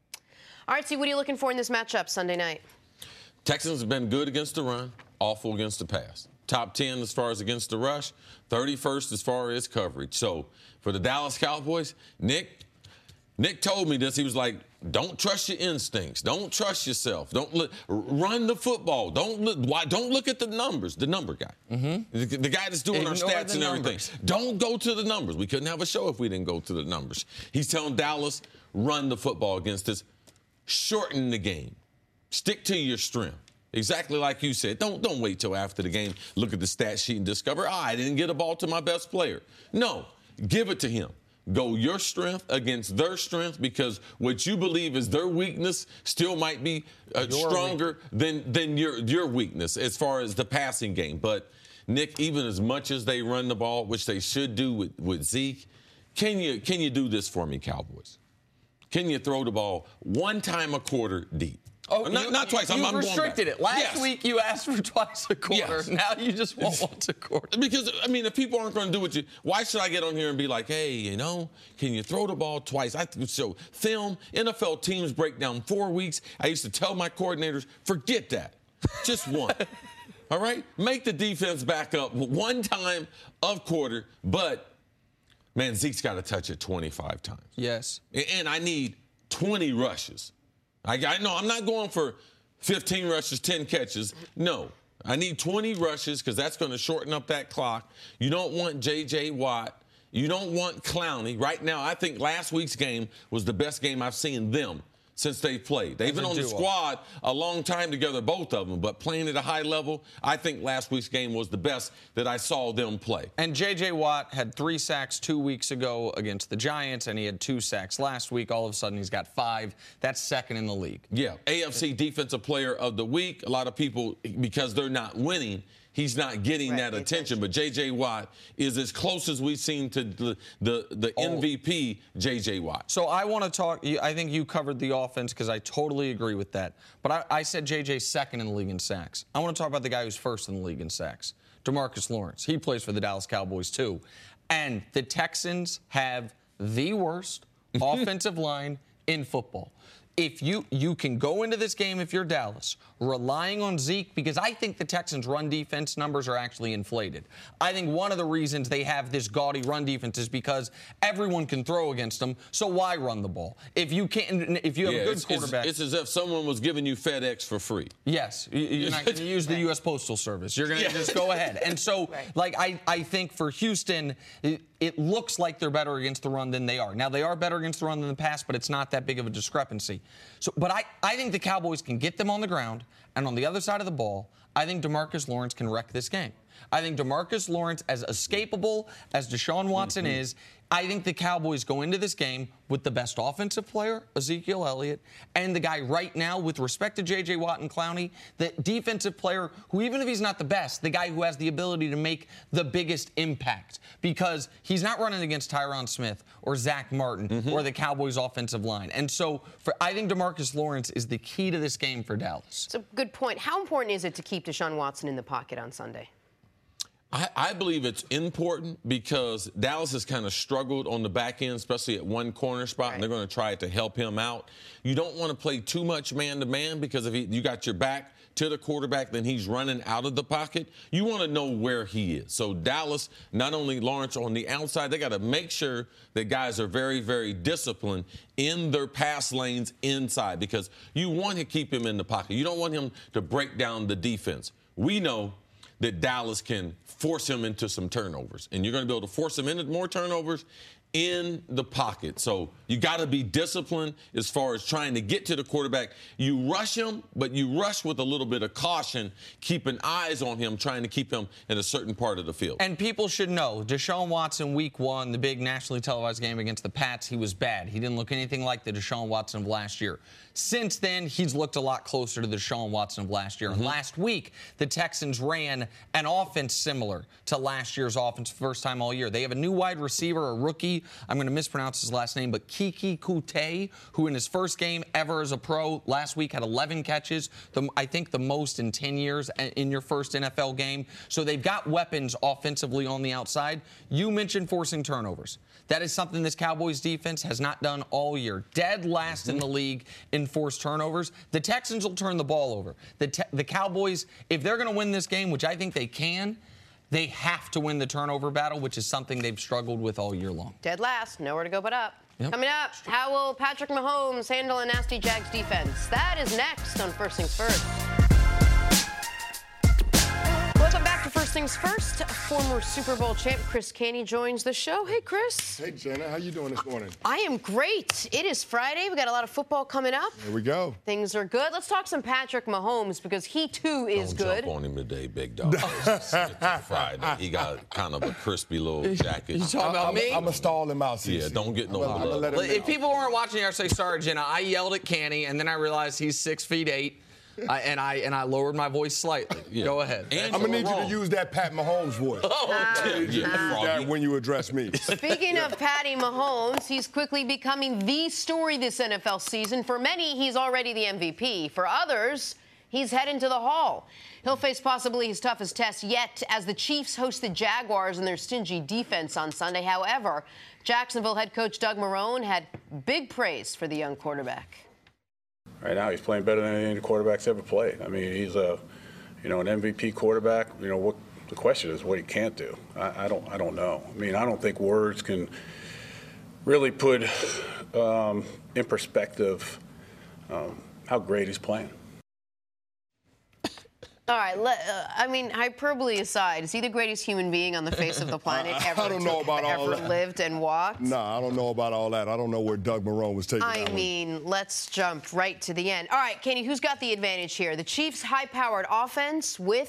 All right, see, what are you looking for in this matchup Sunday night? Texans have been good against the run, awful against the pass. Top ten as far as against the rush, thirty-first as far as coverage. So for the Dallas Cowboys, Nick, Nick told me this. He was like, don't trust your instincts. Don't trust yourself. Don't look, run the football. Don't look, why, don't look at the numbers, the number guy. Mm-hmm. The, the guy that's doing Ignore our stats and everything. Numbers. Don't go to the numbers. We couldn't have a show if we didn't go to the numbers. He's telling Dallas, run the football against us. Shorten the game. Stick to your strength. Exactly like you said. Don't don't wait till after the game, look at the stat sheet and discover, oh, I didn't get a ball to my best player. No, give it to him. Go your strength against their strength, because what you believe is their weakness still might be uh, stronger than than your your weakness as far as the passing game. But, Nick, even as much as they run the ball, which they should do with, with Zeke, can you can you do this for me, Cowboys? Can you throw the ball one time a quarter deep? Oh, not, you, not twice. You I'm, I'm restricted it. Last yes. week you asked for twice a quarter. Yes. Now you just want once a quarter. Because, I mean, if people aren't going to do what you, why should I get on here and be like, hey, you know, can you throw the ball twice? I so film, N F L teams break down four weeks. I used to tell my coordinators, forget that. Just one. All right? Make the defense back up one time of quarter, but, man, Zeke's got to touch it twenty-five times. Yes. And I need twenty rushes. I, I know I'm not going for fifteen rushes, ten catches. No, I need twenty rushes because that's going to shorten up that clock. You don't want J J. Watt. You don't want Clowney. Right now, I think last week's game was the best game I've seen them since they've played. They've been on the squad a long time together, both of them, but playing at a high level, I think last week's game was the best that I saw them play. And J J. Watt had three sacks two weeks ago against the Giants, and he had two sacks last week. All of a sudden, he's got five. That's second in the league. Yeah, A F C Defensive Player of the Week. A lot of people, because they're not winning, he's not getting Right, that the attention. But J J. Watt is as close as we've seen to the the, the M V P, J J. Watt. So I want to talk. I think you covered the offense because I totally agree with that. But I, I said J J's second in the league in sacks. I want to talk about the guy who's first in the league in sacks, DeMarcus Lawrence. He plays for the Dallas Cowboys too, and the Texans have the worst offensive line in football. If you you can go into this game, if you're Dallas, relying on Zeke, because I think the Texans' run defense numbers are actually inflated. I think one of the reasons they have this gaudy run defense is because everyone can throw against them, so why run the ball? If you can't, if you have yeah, a good it's, quarterback. It's, it's as if someone was giving you FedEx for free. Yes, you're not going to use the U S Postal Service. You're going to yeah. just go ahead. And so, right. like, I, I think for Houston, it, it looks like they're better against the run than they are. Now, they are better against the run than the pass, but it's not that big of a discrepancy. So, but I, I think the Cowboys can get them on the ground, and on the other side of the ball, I think DeMarcus Lawrence can wreck this game. I think DeMarcus Lawrence, as escapable as Deshaun Watson mm-hmm. is, I think the Cowboys go into this game with the best offensive player, Ezekiel Elliott, and the guy right now, with respect to J J. Watt and Clowney, the defensive player who, even if he's not the best, the guy who has the ability to make the biggest impact, because he's not running against Tyron Smith or Zach Martin mm-hmm. or the Cowboys' offensive line. And so for, I think DeMarcus Lawrence is the key to this game for Dallas. It's a good point. How important is it to keep Deshaun Watson in the pocket on Sunday? I, I believe it's important because Dallas has kind of struggled on the back end, especially at one corner spot, right. and they're going to try to help him out. You don't want to play too much man-to-man because if he, you got your back to the quarterback, then he's running out of the pocket. You want to know where he is. So Dallas, not only Lawrence on the outside, they got to make sure that guys are very, very disciplined in their pass lanes inside because you want to keep him in the pocket. You don't want him to break down the defense. We know that Dallas can force him into some turnovers. And you're going to be able to force him into more turnovers in the pocket. So you got to be disciplined as far as trying to get to the quarterback. You rush him, but you rush with a little bit of caution, keeping eyes on him, trying to keep him in a certain part of the field. And people should know, Deshaun Watson, week one, the big nationally televised game against the Pats, he was bad. He didn't look anything like the Deshaun Watson of last year. Since then, he's looked a lot closer to the Deshaun Watson of last year. Mm-hmm. And last week, the Texans ran an offense similar to last year's offense, first time all year. They have a new wide receiver, a rookie. I'm going to mispronounce his last name, but Kiki Kute, who in his first game ever as a pro last week had eleven catches, the, I think the most in ten years in your first N F L game. So they've got weapons offensively on the outside. You mentioned forcing turnovers. That is something this Cowboys defense has not done all year. Dead last in the league in forced turnovers. The Texans will turn the ball over. The, te- the Cowboys, if they're going to win this game, which I think they can, they have to win the turnover battle, which is something they've struggled with all year long. Dead last, nowhere to go but up. Yep. Coming up, how will Patrick Mahomes handle a nasty Jags defense? That is next on First Things First. Welcome back to First Things First. Former Super Bowl champ Chris Canty joins the show. Hey, Chris. Hey, Jenna. How you doing this morning? I am great. It is Friday. We got a lot of football coming up. Here we go. Things are good. Let's talk some Patrick Mahomes because he, too, is Don't good. Jump on him today, big dog. It's, it's Friday. He got kind of a crispy little jacket. You talking about I'm, me? I'm going to stall him out, C C. Yeah, don't get no I'm gonna, blood. I'm gonna If people weren't watching, I'd say, sorry, Jenna. I yelled at Canty, and then I realized he's six feet eight. I, and I and I lowered my voice slightly. Yeah. Go ahead. And I'm gonna need wrong. you to use that Pat Mahomes voice. Oh, I need you to use that when you address me. Speaking of Patty Mahomes, he's quickly becoming the story this N F L season. For many, he's already the M V P. For others, he's heading to the Hall. He'll face possibly his toughest test yet as the Chiefs host the Jaguars and their stingy defense on Sunday. However, Jacksonville head coach Doug Marrone had big praise for the young quarterback. Right now, he's playing better than any quarterback's ever played. I mean, he's a, you know, an M V P quarterback. You know, what the question is what he can't do. I, I don't, I don't know. I mean, I don't think words can really put um, in perspective um, how great he's playing. All right, let, uh, I mean, hyperbole aside, is he the greatest human being on the face of the planet I, ever, I don't know about ever all that. lived and walked? No, I don't know about all that. I don't know where Doug Marrone was taking I that mean, one. Let's jump right to the end. All right, Kenny, who's got the advantage here? The Chiefs' high-powered offense with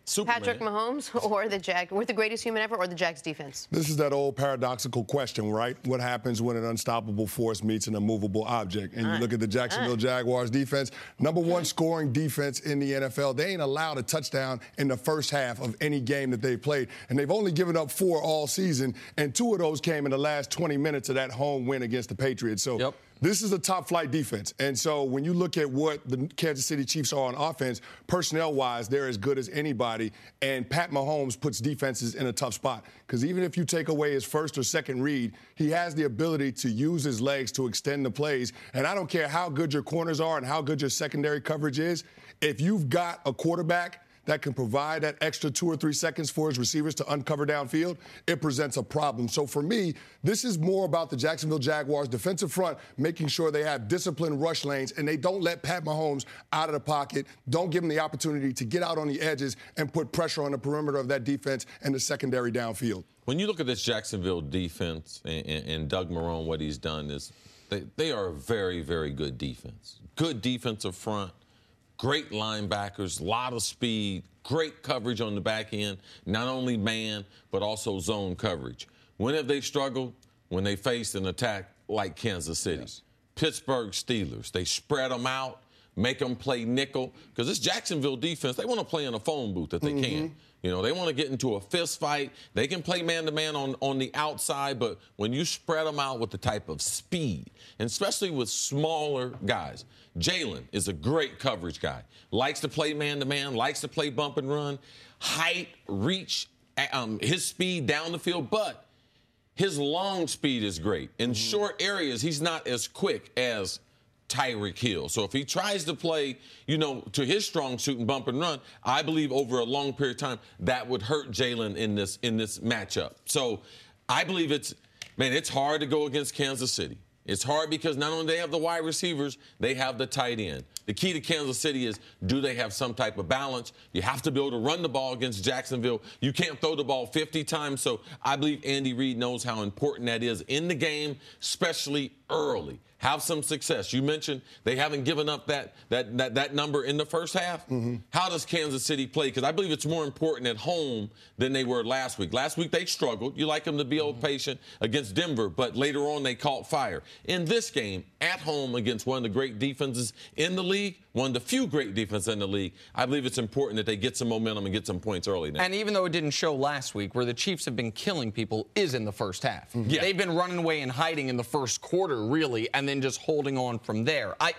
Superman. Patrick Mahomes or the Jag, or the greatest human ever, or the Jags defense? This is that old paradoxical question, right? What happens when an unstoppable force meets an immovable object? And you Uh, look at the Jacksonville uh. Jaguars defense, number one scoring defense in the N F L. They ain't allowed a touchdown in the first half of any game that they've played. And they've only given up four all season, and two of those came in the last twenty minutes of that home win against the Patriots. So yep. This is a top-flight defense. And so when you look at what the Kansas City Chiefs are on offense, personnel-wise, they're as good as anybody. And Pat Mahomes puts defenses in a tough spot. Because even if you take away his first or second read, he has the ability to use his legs to extend the plays. And I don't care how good your corners are and how good your secondary coverage is, if you've got a quarterback that can provide that extra two or three seconds for his receivers to uncover downfield, it presents a problem. So for me, this is more about the Jacksonville Jaguars defensive front making sure they have disciplined rush lanes and they don't let Pat Mahomes out of the pocket, don't give him the opportunity to get out on the edges and put pressure on the perimeter of that defense and the secondary downfield. When you look at this Jacksonville defense and, and, and Doug Marrone, what he's done is they, they are a very, very good defense. Good defensive front. Great linebackers, a lot of speed, great coverage on the back end, not only man, but also zone coverage. When have they struggled? When they faced an attack like Kansas City. Yes. Pittsburgh Steelers, they spread them out, make them play nickel. Because this Jacksonville defense, they want to play in a phone booth if they mm-hmm. can. You know, they want to get into a fist fight. They can play man-to-man on, on the outside, but when you spread them out with the type of speed, and especially with smaller guys, Jalen is a great coverage guy. Likes to play man-to-man, likes to play bump and run, height, reach, um, his speed down the field, but his long speed is great. In mm-hmm. short areas, he's not as quick as Tyreek Hill. So if he tries to play, you know, to his strong suit and bump and run, I believe over a long period of time that would hurt Jalen in this in this matchup. So I believe it's, man, it's hard to go against Kansas City. It's hard because not only do they have the wide receivers, they have the tight end. The key to Kansas City is, do they have some type of balance? You have to be able to run the ball against Jacksonville. You can't throw the ball fifty times. So I believe Andy Reid knows how important that is in the game, especially early. Have some success. You mentioned they haven't given up that that that, that number in the first half. Mm-hmm. How does Kansas City play? Because I believe it's more important at home than they were last week. Last week they struggled. You like them to be old patient against Denver, but later on they caught fire. In this game, at home against one of the great defenses in the league, one of the few great defenses in the league, I believe it's important that they get some momentum and get some points early now. And even though it didn't show last week, where the Chiefs have been killing people is in the first half. Mm-hmm. Yeah. They've been running away and hiding in the first quarter, really, and then just holding on from there. I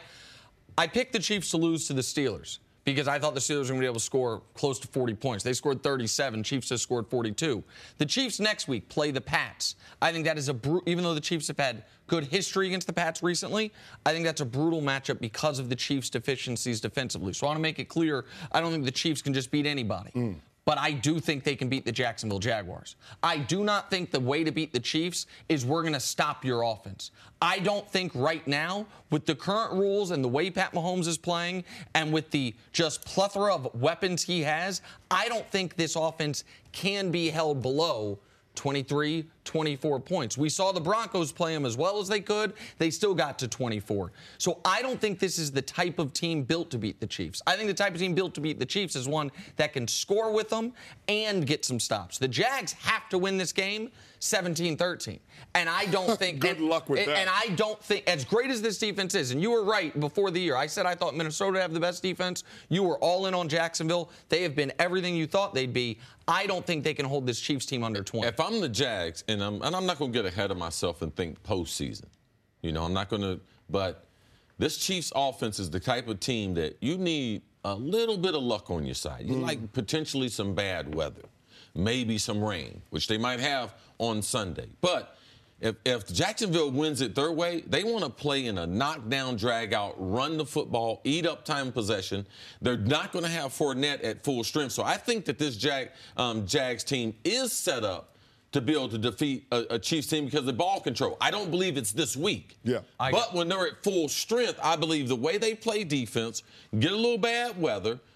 I picked the Chiefs to lose to the Steelers because I thought the Steelers were going to be able to score close to forty points. They scored thirty-seven. Chiefs have scored forty-two. The Chiefs next week play the Pats. I think that is a bru- even though the Chiefs have had good history against the Pats recently, I think that's a brutal matchup because of the Chiefs' deficiencies defensively. So I want to make it clear, I don't think the Chiefs can just beat anybody. Mm. But I do think they can beat the Jacksonville Jaguars. I do not think the way to beat the Chiefs is we're going to stop your offense. I don't think right now, with the current rules and the way Pat Mahomes is playing and with the just plethora of weapons he has, I don't think this offense can be held below twenty-three, twenty-four points. We saw the Broncos play them as well as they could. They still got to twenty-four. So I don't think this is the type of team built to beat the Chiefs. I think the type of team built to beat the Chiefs is one that can score with them and get some stops. The Jags have to win this game seventeen thirteen. And I don't think... Good and, luck with and, that. And I don't think, as great as this defense is, and you were right before the year, I said I thought Minnesota would have the best defense. You were all in on Jacksonville. They have been everything you thought they'd be. I don't think they can hold this Chiefs team under twenty. If I'm the Jags, and I'm, and I'm not going to get ahead of myself and think postseason. You know, I'm not going to, but this Chiefs offense is the type of team that you need a little bit of luck on your side. You mm. like potentially some bad weather, maybe some rain, which they might have on Sunday. But if, if Jacksonville wins it their way, they want to play in a knockdown, drag-out, run the football, eat up time possession. They're not going to have Fournette at full strength. So I think that this Jag, um, Jags team is set up to be able to defeat a, a Chiefs team because of the ball control. I don't believe it's this week. Yeah. I but when they're at full strength, I believe the way they play defense, get a little bad weather,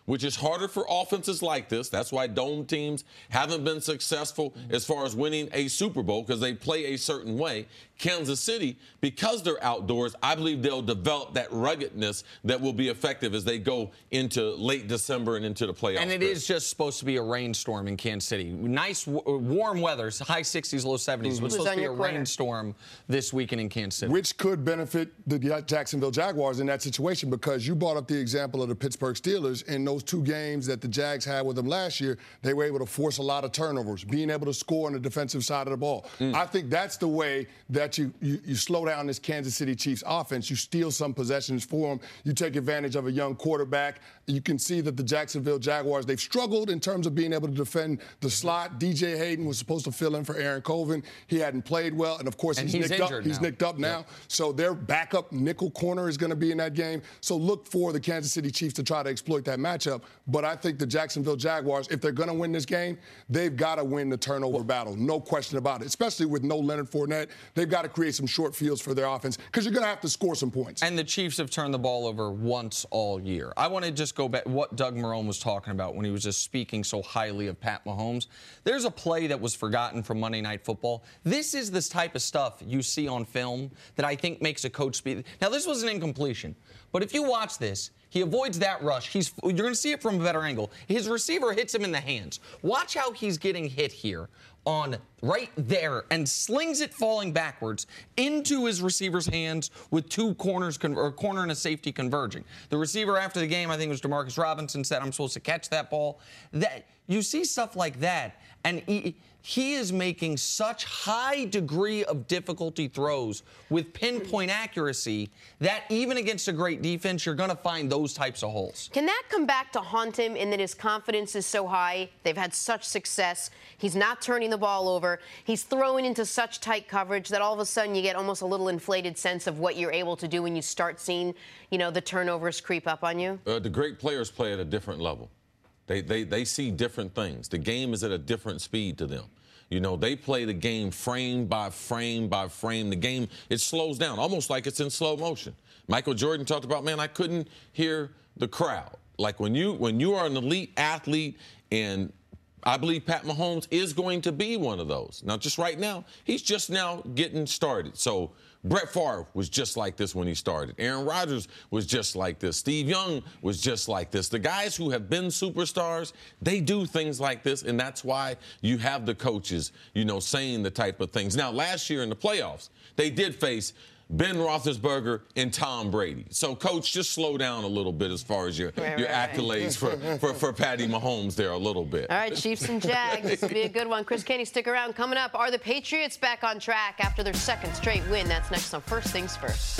which is harder for offenses like this. That's why dome teams haven't been successful as far as winning a Super Bowl, because they play a certain way. Kansas City, because they're outdoors, I believe they'll develop that ruggedness that will be effective as they go into late December and into the playoffs. And it is just supposed to be a rainstorm in Kansas City. Nice, w- warm weather, high sixties, low seventies. Mm-hmm. It's supposed to be a corner. rainstorm this weekend in Kansas City. Which could benefit the Jacksonville Jaguars in that situation, because you brought up the example of the Pittsburgh Steelers. In those two games that the Jags had with them last year, they were able to force a lot of turnovers, being able to score on the defensive side of the ball. Mm. I think that's the way that you, you, you slow down this Kansas City Chiefs offense. You steal some possessions for them. You take advantage of a young quarterback. You can see that the Jacksonville Jaguars, they've struggled in terms of being able to defend the slot. D J Hayden was supposed to fill in for Aaron Colvin. He hadn't played well, and of course and he's, he's nicked up. Now. He's nicked up now. Yeah. So their backup nickel corner is going to be in that game. So look for the Kansas City Chiefs to try to exploit that matchup. But I think the Jacksonville Jaguars, if they're going to win this game, they've got to win the turnover well, battle. No question about it. Especially with no Leonard Fournette, they've got to create some short fields for their offense, because you're going to have to score some points. And the Chiefs have turned the ball over once all year. I want to just go back what Doug Marrone was talking about when he was just speaking so highly of Pat Mahomes. There's a play that was forgotten from Monday Night Football. This is this type of stuff you see on film that I think makes a coach speak. Now, this was an incompletion, but if you watch this, he avoids that rush. He's, you're going to see it from a better angle. His receiver hits him in the hands. Watch how he's getting hit here on right there and slings it falling backwards into his receiver's hands with two corners, con- or corner and a safety converging. The receiver after the game, I think it was Demarcus Robinson, said, I'm supposed to catch that ball. That you see stuff like that, and he, he is making such high degree of difficulty throws with pinpoint accuracy that even against a great defense, you're going to find those types of holes. Can that come back to haunt him in that his confidence is so high? They've had such success. He's not turning the ball over. He's throwing into such tight coverage that all of a sudden you get almost a little inflated sense of what you're able to do when you start seeing, you know, the turnovers creep up on you? Uh, the great players play at a different level. They, they, they see different things. The game is at a different speed to them. You know, they play the game frame by frame by frame. The game, it slows down, almost like it's in slow motion. Michael Jordan talked about, man, I couldn't hear the crowd. Like when you when you are an elite athlete, and I believe Pat Mahomes is going to be one of those. Now, just right now, he's just now getting started. So Brett Favre was just like this when he started. Aaron Rodgers was just like this. Steve Young was just like this. The guys who have been superstars, they do things like this, and that's why you have the coaches, you know, saying the type of things. Now, last year in the playoffs, they did face Ben Roethlisberger and Tom Brady. So, Coach, just slow down a little bit as far as your, right, your right, accolades right. for, for, for Patty Mahomes there a little bit. All right, Chiefs and Jags. This will be a good one. Chris Kenny, stick around. Coming up, are the Patriots back on track after their second straight win? That's next on First Things First.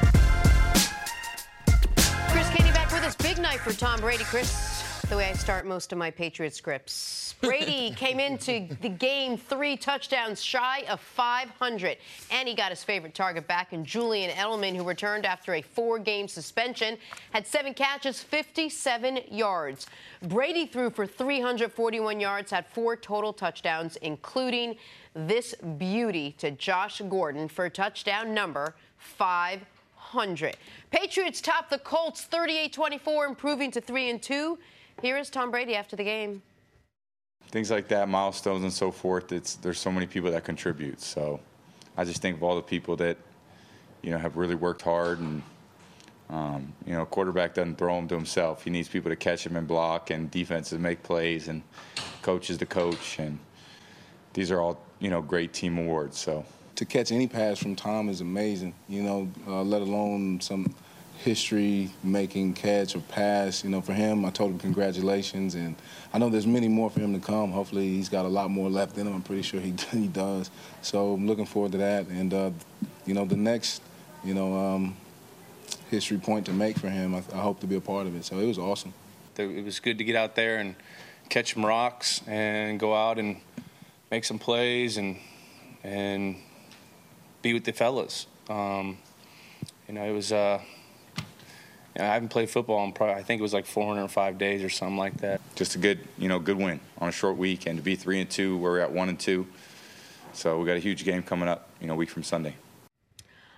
Chris Kenny back with us. Big night for Tom Brady. Chris, the way I start most of my Patriot scripts. Brady came into the game three touchdowns shy of five hundred, and he got his favorite target back in Julian Edelman, who returned after a four-game suspension, had seven catches, fifty-seven yards. Brady threw for three hundred forty-one yards, had four total touchdowns, including this beauty to Josh Gordon for touchdown number five hundred. Patriots top the Colts thirty-eight twenty-four, improving to three and two. Here is Tom Brady after the game. Things like that, milestones and so forth, it's, there's so many people that contribute. So I just think of all the people that, you know, have really worked hard. And, um, you know, a quarterback doesn't throw him to himself. He needs people to catch him and block, and defenses make plays, and coach is the coach. And these are all, you know, great team awards. So to catch any pass from Tom is amazing, you know, uh, let alone some history-making catch or pass. You know, for him, I told him congratulations, and I know there's many more for him to come. Hopefully he's got a lot more left in him. I'm pretty sure he, he does. So I'm looking forward to that. And, uh, you know, the next, you know, um, history point to make for him, I, I hope to be a part of it. So it was awesome. It was good to get out there and catch some rocks and go out and make some plays and and be with the fellas. Um, you know, it was uh, – I haven't played football in probably, I think it was like four hundred five days or something like that. Just a good, you know, good win on a short week, and to be three and two, where we're at one and two. So we got a huge game coming up, you know, a week from Sunday.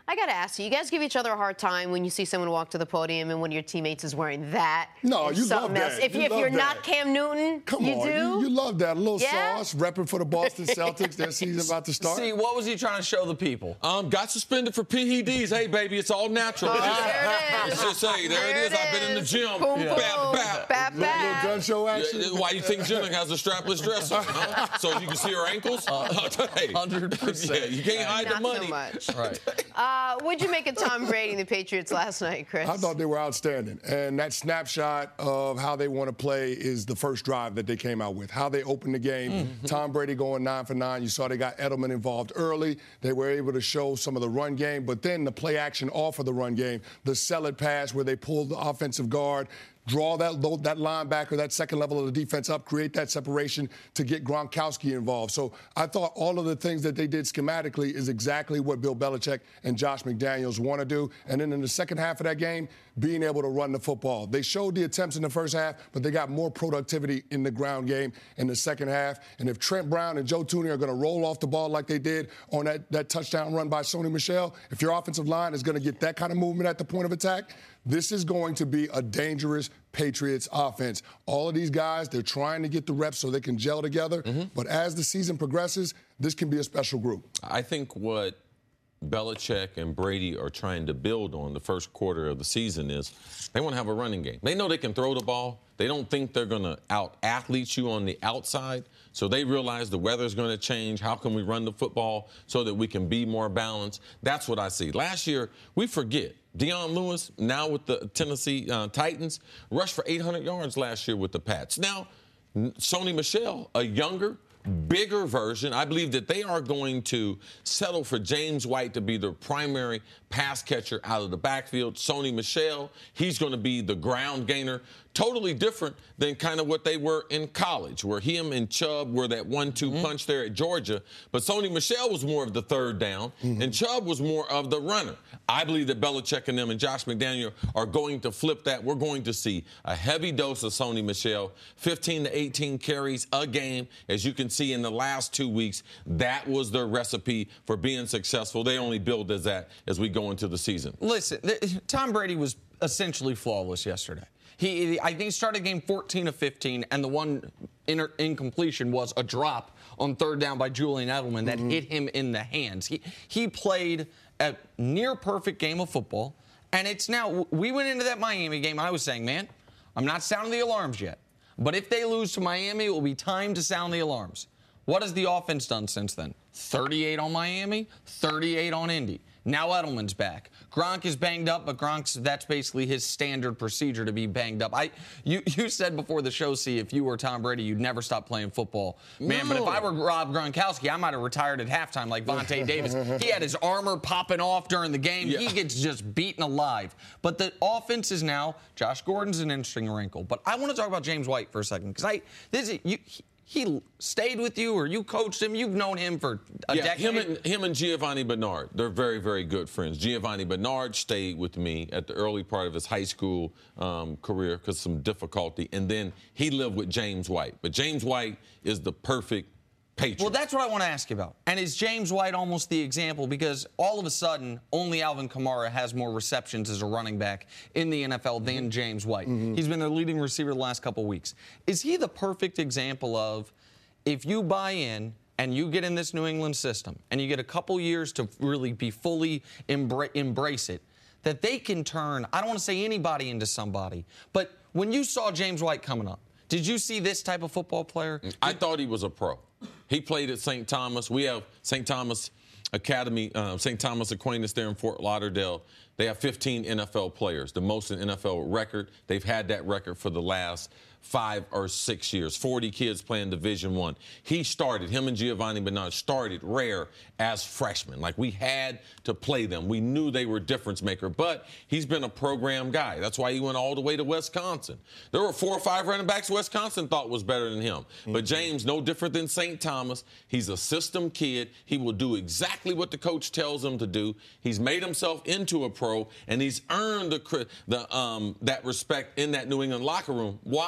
I got to ask you, you guys give each other a hard time when you see someone walk to the podium and one of your teammates is wearing that. No, you love else. that. If, you if love you're that. not Cam Newton, Come you on, do? You, you love that. A little Yeah? sauce, repping for the Boston Celtics. Their season about to start. See, what was he trying to show the people? Um, got suspended for P E Ds. Hey, baby, it's all natural. Oh, It just- there it is. It's just, hey, there, There it is. I've been in the is. gym. Boom, Bap, boom. bap. Bap, Little, little bap. gun show action. Yeah, why you think Jenna has a strapless dresser? Huh? So you can see her ankles? Hey, one hundred percent. Yeah, you can't hide Not the money. so much. Right. Uh, what'd you make of Tom Brady and the Patriots last night, Chris? I thought they were outstanding. And that snapshot of how they want to play is the first drive that they came out with, how they opened the game. Mm-hmm. Tom Brady going nine for nine. You saw they got Edelman involved early. They were able to show some of the run game, but then the play action off of the run game, the sell it pass where they pulled the offensive guard, draw that that linebacker, that second level of the defense up, create that separation to get Gronkowski involved. So I thought all of the things that they did schematically is exactly what Bill Belichick and Josh McDaniels want to do. And then in the second half of that game, being able to run the football. They showed the attempts in the first half, but they got more productivity in the ground game in the second half. And if Trent Brown and Joe Thuney are going to roll off the ball like they did on that, that touchdown run by Sony Michel, if your offensive line is going to get that kind of movement at the point of attack, this is going to be a dangerous Patriots offense. All of these guys, they're trying to get the reps so they can gel together. Mm-hmm. But as the season progresses, this can be a special group. I think what Belichick and Brady are trying to build on the first quarter of the season is they want to have a running game. They know they can throw the ball. They don't think they're going to out-athlete you on the outside. So they realize the weather's going to change. How can we run the football so that we can be more balanced? That's what I see. Last year, we forget. Deion Lewis, now with the Tennessee uh, Titans, rushed for eight hundred yards last year with the Pats. Now, Sony Michel, a younger, bigger version. I believe that they are going to settle for James White to be the primary pass catcher out of the backfield. Sony Michel, he's going to be the ground gainer. Totally different than kind of what they were in college, where him and Chubb were that one two mm-hmm. punch there at Georgia. But Sony Michel was more of the third down, mm-hmm. and Chubb was more of the runner. I believe that Belichick and them and Josh McDaniel are going to flip that. We're going to see a heavy dose of Sony Michel, fifteen to eighteen carries a game. As you can see in the last two weeks, that was their recipe for being successful. They only build as that as we go into the season. Listen, Tom Brady was essentially flawless yesterday. He, I think he started game fourteen of fifteen, and the one inter- incompletion was a drop on third down by Julian Edelman that mm-hmm. hit him in the hands. He, he played a near-perfect game of football, and it's now, we went into that Miami game, I was saying, man, I'm not sounding the alarms yet, but if they lose to Miami, it will be time to sound the alarms. What has the offense done since then? thirty-eight on Miami, thirty-eight on Indy. Now Edelman's back. Gronk is banged up, but Gronk's, that's basically his standard procedure to be banged up. I, you, you said before the show, see, if you were Tom Brady, you'd never stop playing football. Man, no. But if I were Rob Gronkowski, I might have retired at halftime like Vontae Davis. He had his armor popping off during the game. Yeah. He gets just beaten alive. But the offense is now, Josh Gordon's an interesting wrinkle. But I want to talk about James White for a second, because I, this is, you, he stayed with you, or you coached him. You've known him for a yeah, decade. Him and, him and Giovanni Bernard, they're very, very good friends. Giovanni Bernard stayed with me at the early part of his high school um, career because of some difficulty, and then he lived with James White. But James White is the perfect Patriot. Well, that's what I want to ask you about. And is James White almost the example? Because all of a sudden, only Alvin Kamara has more receptions as a running back in the N F L than mm-hmm. James White. Mm-hmm. He's been their leading receiver the last couple of weeks. Is he the perfect example of, if you buy in and you get in this New England system and you get a couple years to really be fully embra- embrace it, that they can turn, I don't want to say anybody into somebody, but when you saw James White coming up, did you see this type of football player? I thought he was a pro. He played at Saint Thomas. We have Saint Thomas Academy, uh, Saint Thomas Aquinas there in Fort Lauderdale. They have fifteen N F L players, the most in N F L record. They've had that record for the last five or six years. forty kids playing Division One. He started, him and Giovanni Bernard started rare as freshmen. Like, we had to play them. We knew they were difference maker, but he's been a program guy. That's why he went all the way to Wisconsin. There were four or five running backs Wisconsin thought was better than him. Mm-hmm. But James, no different than Saint Thomas. He's a system kid. He will do exactly what the coach tells him to do. He's made himself into a pro, and he's earned the, the um, that respect in that New England locker room. Why?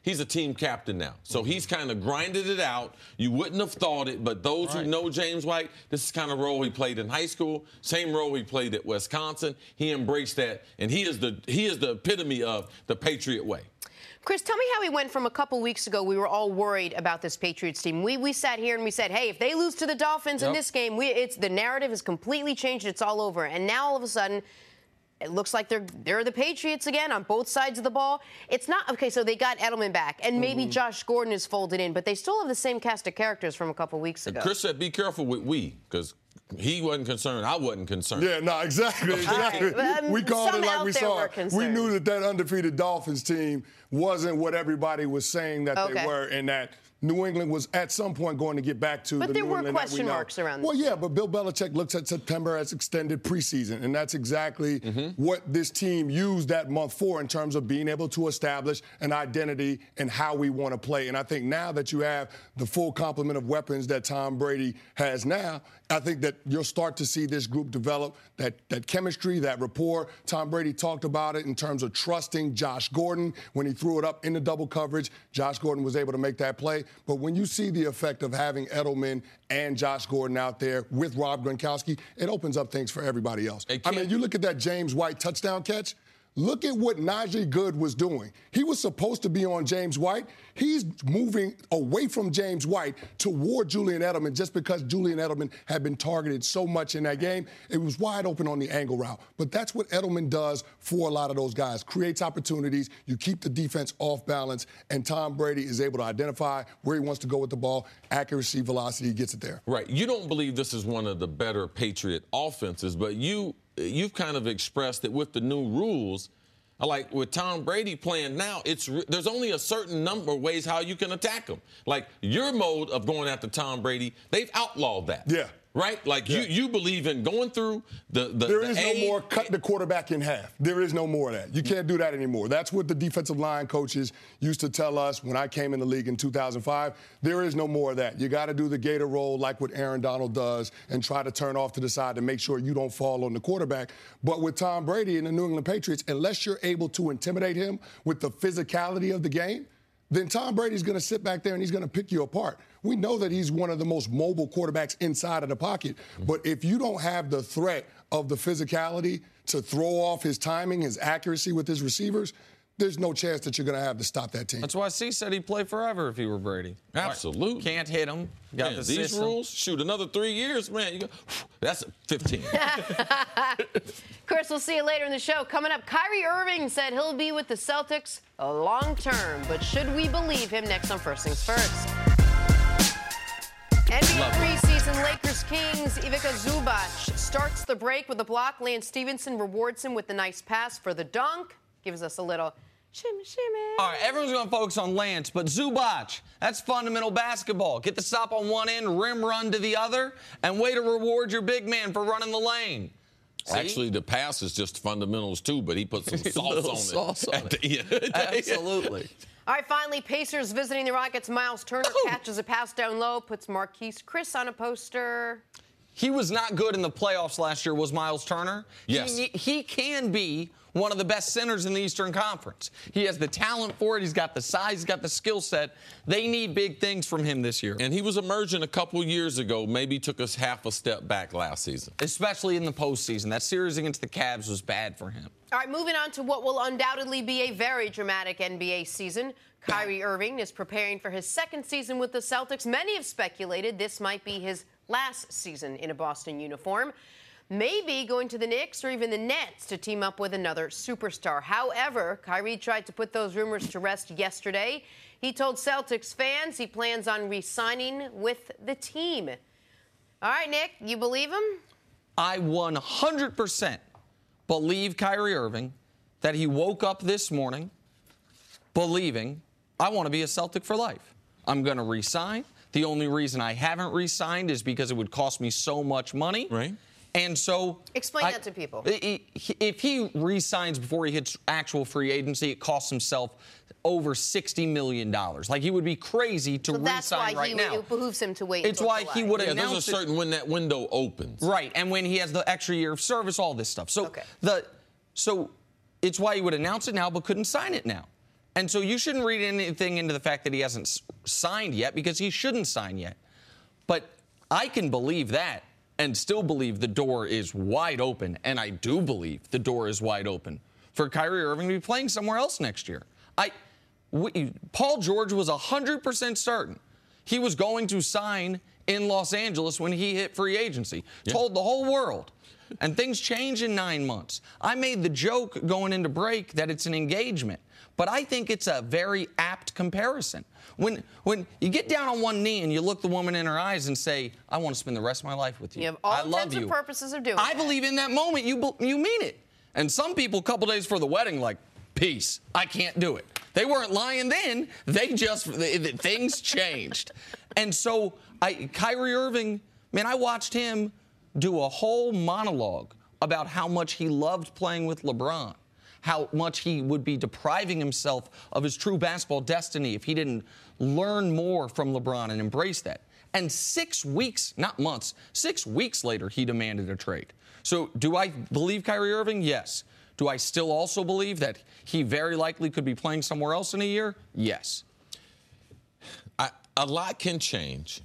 he's a team captain now. So he's kind of grinded it out. You wouldn't have thought it, but those right. who know James White, this is kind of role he played in high school, same role he played at Wisconsin. He embraced that, and he is the he is the epitome of the Patriot way. Chris, tell me how he went from a couple weeks ago. We were all worried about this Patriots team. We we sat here and we said, hey, if they lose to the Dolphins yep. in this game, we it's the narrative has completely changed. It's all over. And now all of a sudden, it looks like they're they're the Patriots again on both sides of the ball. It's not okay. So they got Edelman back, and maybe mm-hmm. Josh Gordon is folded in, but they still have the same cast of characters from a couple weeks ago. And Chris said, be careful with we, because he wasn't concerned. I wasn't concerned. Yeah, no, exactly. exactly. Right. Um, we called it like we saw it. We knew that that undefeated Dolphins team wasn't what everybody was saying that okay. they were, and that New England was at some point going to get back to but the New New England that we know. But there were question marks around this. Well, yeah, but Bill Belichick looks at September as extended preseason, and that's exactly mm-hmm. what this team used that month for in terms of being able to establish an identity and how we want to play. And I think now that you have the full complement of weapons that Tom Brady has now, I think that you'll start to see this group develop, that, that chemistry, that rapport. Tom Brady talked about it in terms of trusting Josh Gordon. When he threw it up in the double coverage, Josh Gordon was able to make that play. But when you see the effect of having Edelman and Josh Gordon out there with Rob Gronkowski, it opens up things for everybody else. I mean, you look at that James White touchdown catch. Look at what Najee Good was doing. He was supposed to be on James White. He's moving away from James White toward Julian Edelman just because Julian Edelman had been targeted so much in that game. It was wide open on the angle route. But that's what Edelman does for a lot of those guys. Creates opportunities. You keep the defense off balance. And Tom Brady is able to identify where he wants to go with the ball. Accuracy, velocity, he gets it there. Right. You don't believe this is one of the better Patriot offenses, but you – you've kind of expressed that with the new rules, like with Tom Brady playing now, it's there's only a certain number of ways how you can attack him. Like your mode of going after Tom Brady, they've outlawed that. Yeah. Right? Like yeah. you, you believe in going through the, the There the is A- no more cut the quarterback in half. There is no more of that. You can't do that anymore. That's what the defensive line coaches used to tell us when I came in the league in two thousand five. There is no more of that. You got to do the gator roll like what Aaron Donald does and try to turn off to the side to make sure you don't fall on the quarterback. But with Tom Brady and the New England Patriots, unless you're able to intimidate him with the physicality of the game, then Tom Brady's going to sit back there and he's going to pick you apart. We know that he's one of the most mobile quarterbacks inside of the pocket. But if you don't have the threat of the physicality to throw off his timing, his accuracy with his receivers, there's no chance that you're going to have to stop that team. That's why C said he'd play forever if he were Brady. Absolutely. Can't hit him. Got man, the these system. rules, shoot, another three years, man. You go, that's fifteen. Chris, we'll see you later in the show. Coming up, Kyrie Irving said he'll be with the Celtics long term, but should we believe him? Next on First Things First. N B A preseason, Lakers Kings, Ivica Zubac starts the break with a block. Lance Stevenson rewards him with the nice pass for the dunk. Gives us a little shimmy, shimmy. All right, everyone's going to focus on Lance, but Zubac, that's fundamental basketball. Get the stop on one end, rim run to the other, and way to reward your big man for running the lane. See? Actually, the pass is just fundamentals, too, but he put some sauce on sauce it. On it. Absolutely. All right, finally, Pacers visiting the Rockets. Miles Turner catches a pass down low, puts Marquise Chris on a poster. He was not good in the playoffs last year, was Miles Turner? Yes. He, he can be one of the best centers in the Eastern Conference. He has the talent for it. He's got the size. He's got the skill set. They need big things from him this year. And he was emerging a couple years ago. Maybe took us half a step back last season. Especially in the postseason. That series against the Cavs was bad for him. All right, moving on to what will undoubtedly be a very dramatic N B A season. Kyrie Irving is preparing for his second season with the Celtics. Many have speculated this might be his last season in a Boston uniform. Maybe going to the Knicks or even the Nets to team up with another superstar. However, Kyrie tried to put those rumors to rest yesterday. He told Celtics fans he plans on re-signing with the team. All right, Nick, you believe him? I one hundred percent believe Kyrie Irving that he woke up this morning believing, I want to be a Celtic for life. I'm going to re-sign. The only reason I haven't re-signed is because it would cost me so much money. Right. And so explain I, that to people. If he re-signs before he hits actual free agency, it costs himself over sixty million dollars. Like, he would be crazy to so re-sign right now. That's why it behooves him to wait It's why July. he would yeah, announce there's a certain it. when that window opens. Right, and when he has the extra year of service, all this stuff. So okay. the so it's why he would announce it now but couldn't sign it now. And so you shouldn't read anything into the fact that he hasn't s- signed yet, because he shouldn't sign yet. But I can believe that and still believe the door is wide open, and I do believe the door is wide open for Kyrie Irving to be playing somewhere else next year. I, we, Paul George was one hundred percent certain he was going to sign in Los Angeles when he hit free agency. Yeah. Told the whole world. And things change in nine months. I made the joke going into break that it's an engagement, but I think it's a very apt comparison. When when you get down on one knee and you look the woman in her eyes and say, I want to spend the rest of my life with you. You have all I love intents you. and purposes of doing I that. believe in that moment you you mean it. And some people, a couple days before the wedding, like, peace, I can't do it. They weren't lying then. They just, they, they, things changed. And so I, Kyrie Irving, man, I watched him do a whole monologue about how much he loved playing with LeBron, how much he would be depriving himself of his true basketball destiny if he didn't learn more from LeBron and embrace that. And six weeks, not months, six weeks later, he demanded a trade. So do I believe Kyrie Irving? Yes. Do I still also believe that he very likely could be playing somewhere else in a year? Yes. I, a lot can change.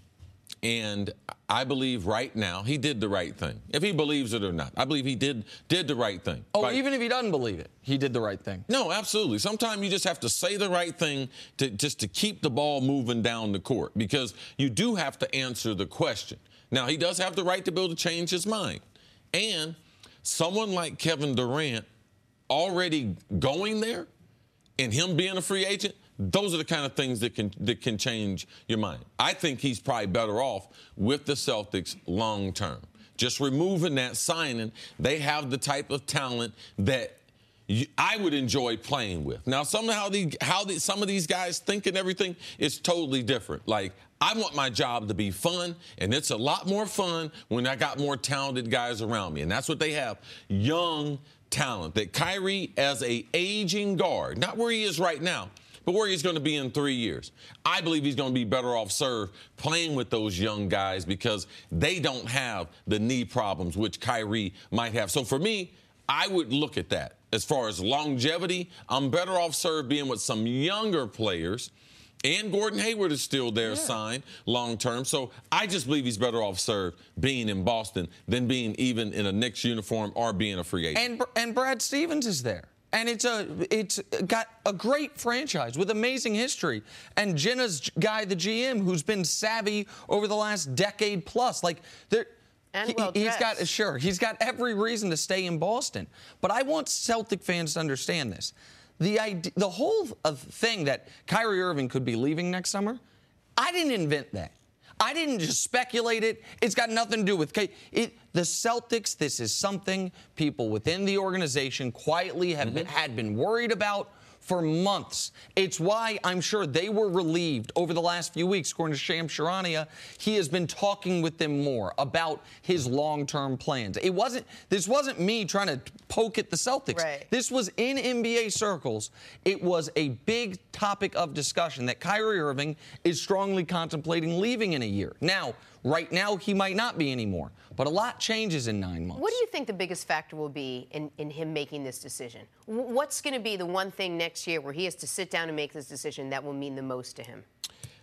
And I believe right now he did the right thing. If he believes it or not, I believe he did did the right thing. Oh, right? Even if he doesn't believe it, he did the right thing. No, absolutely. Sometimes you just have to say the right thing to just to keep the ball moving down the court, because you do have to answer the question. Now, he does have the right to be able to change his mind. And someone like Kevin Durant already going there and him being a free agent, those are the kind of things that can that can change your mind. I think he's probably better off with the Celtics long term. Just removing that signing, they have the type of talent that you, I would enjoy playing with. Now, somehow the how the, some of these guys think and everything is totally different. Like, I want my job to be fun, and it's a lot more fun when I got more talented guys around me, and that's what they have. Young talent. That Kyrie, as a aging guard, not where he is right now, but where he's going to be in three years. I believe he's going to be better off served playing with those young guys, because they don't have the knee problems which Kyrie might have. So for me, I would look at that. As far as longevity, I'm better off served being with some younger players. And Gordon Hayward is still there, yeah, signed long term. So I just believe he's better off served being in Boston than being even in a Knicks uniform or being a free agent. And, and Brad Stevens is there. And it's a it's got a great franchise with amazing history. And Jenna's guy, the G M, who's been savvy over the last decade plus. Like, there, and he, well he's got sure he's got every reason to stay in Boston. But I want Celtic fans to understand this: the idea, the whole thing that Kyrie Irving could be leaving next summer, I didn't invent that. I didn't just speculate it. It's got nothing to do with it. The Celtics, this is something people within the organization quietly have mm-hmm. been, had been worried about for months. It's why I'm sure they were relieved over the last few weeks. According to Shams Charania, he has been talking with them more about his long-term plans. It wasn't, this wasn't me trying to poke at the Celtics. Right. This was in N B A circles. It was a big topic of discussion that Kyrie Irving is strongly contemplating leaving in a year. Now, right now, he might not be anymore, but a lot changes in nine months. What do you think the biggest factor will be in, in him making this decision? W- what's going to be the one thing next year where he has to sit down and make this decision that will mean the most to him?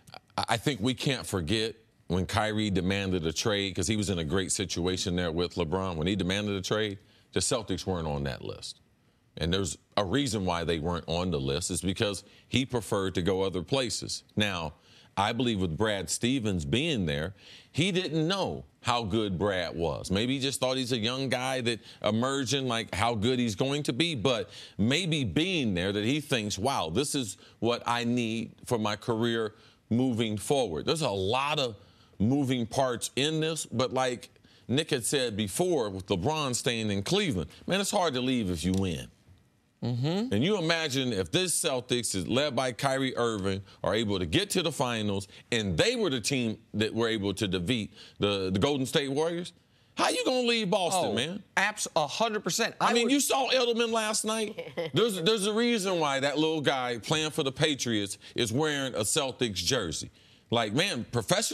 I think we can't forget when Kyrie demanded a trade, because he was in a great situation there with LeBron. When he demanded a trade, the Celtics weren't on that list. And there's a reason why they weren't on the list, is because he preferred to go other places. Now, I believe with Brad Stevens being there, he didn't know how good Brad was. Maybe he just thought he's a young guy that emerging, like how good he's going to be. But maybe being there, that he thinks, wow, this is what I need for my career moving forward. There's a lot of moving parts in this, but like Nick had said before, with LeBron staying in Cleveland, man, it's hard to leave if you win. Mm-hmm. And you imagine if this Celtics is led by Kyrie Irving are able to get to the finals, and they were the team that were able to defeat the, the Golden State Warriors, how you going to leave Boston, oh, man? Abs- one hundred percent. I, I mean, would... you saw Edelman last night. There's, there's a reason why that little guy playing for the Patriots is wearing a Celtics jersey. Like, man, professionally,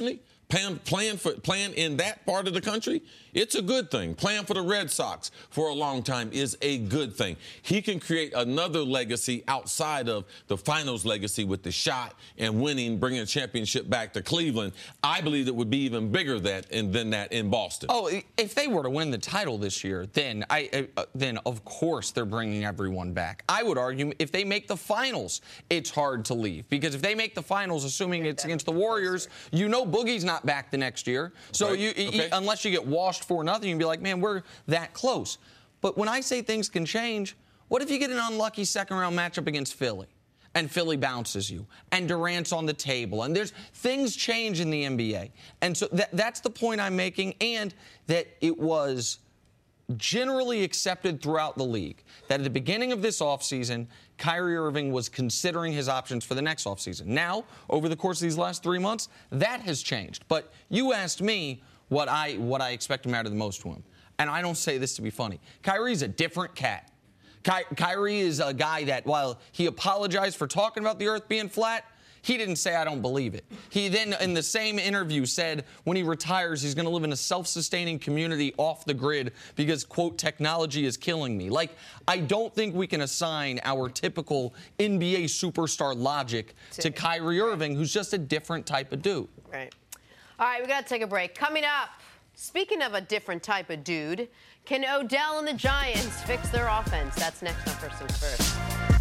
Playing, playing, for, playing in that part of the country, it's a good thing. Playing for the Red Sox for a long time is a good thing. He can create another legacy outside of the finals legacy with the shot and winning, bringing a championship back to Cleveland. I believe it would be even bigger that, and, than that in Boston. Oh, if they were to win the title this year, then, I, uh, then of course they're bringing everyone back. I would argue if they make the finals, it's hard to leave. Because if they make the finals, assuming it's against the Warriors, you know Boogie's not back the next year. So Right. you, Okay. you, unless you get washed for nothing, you'd be like, man, we're that close. But when I say things can change, what if you get an unlucky second-round matchup against Philly, and Philly bounces you, and Durant's on the table, and there's things change in the N B A. And so that, that's the point I'm making, and that it was generally accepted throughout the league that at the beginning of this offseason, Kyrie Irving was considering his options for the next offseason. Now, over the course of these last three months, that has changed. But you asked me what I what I expect to matter the most to him. And I don't say this to be funny. Kyrie's a different cat. Ky- Kyrie is a guy that, while he apologized for talking about the earth being flat, he didn't say, I don't believe it. He then, in the same interview, said when he retires, he's going to live in a self-sustaining community off the grid because, quote, technology is killing me. Like, I don't think we can assign our typical N B A superstar logic to Kyrie Irving, who's just a different type of dude. Right. All right, we got to take a break. Coming up, speaking of a different type of dude, can Odell and the Giants fix their offense? That's next on First Things First.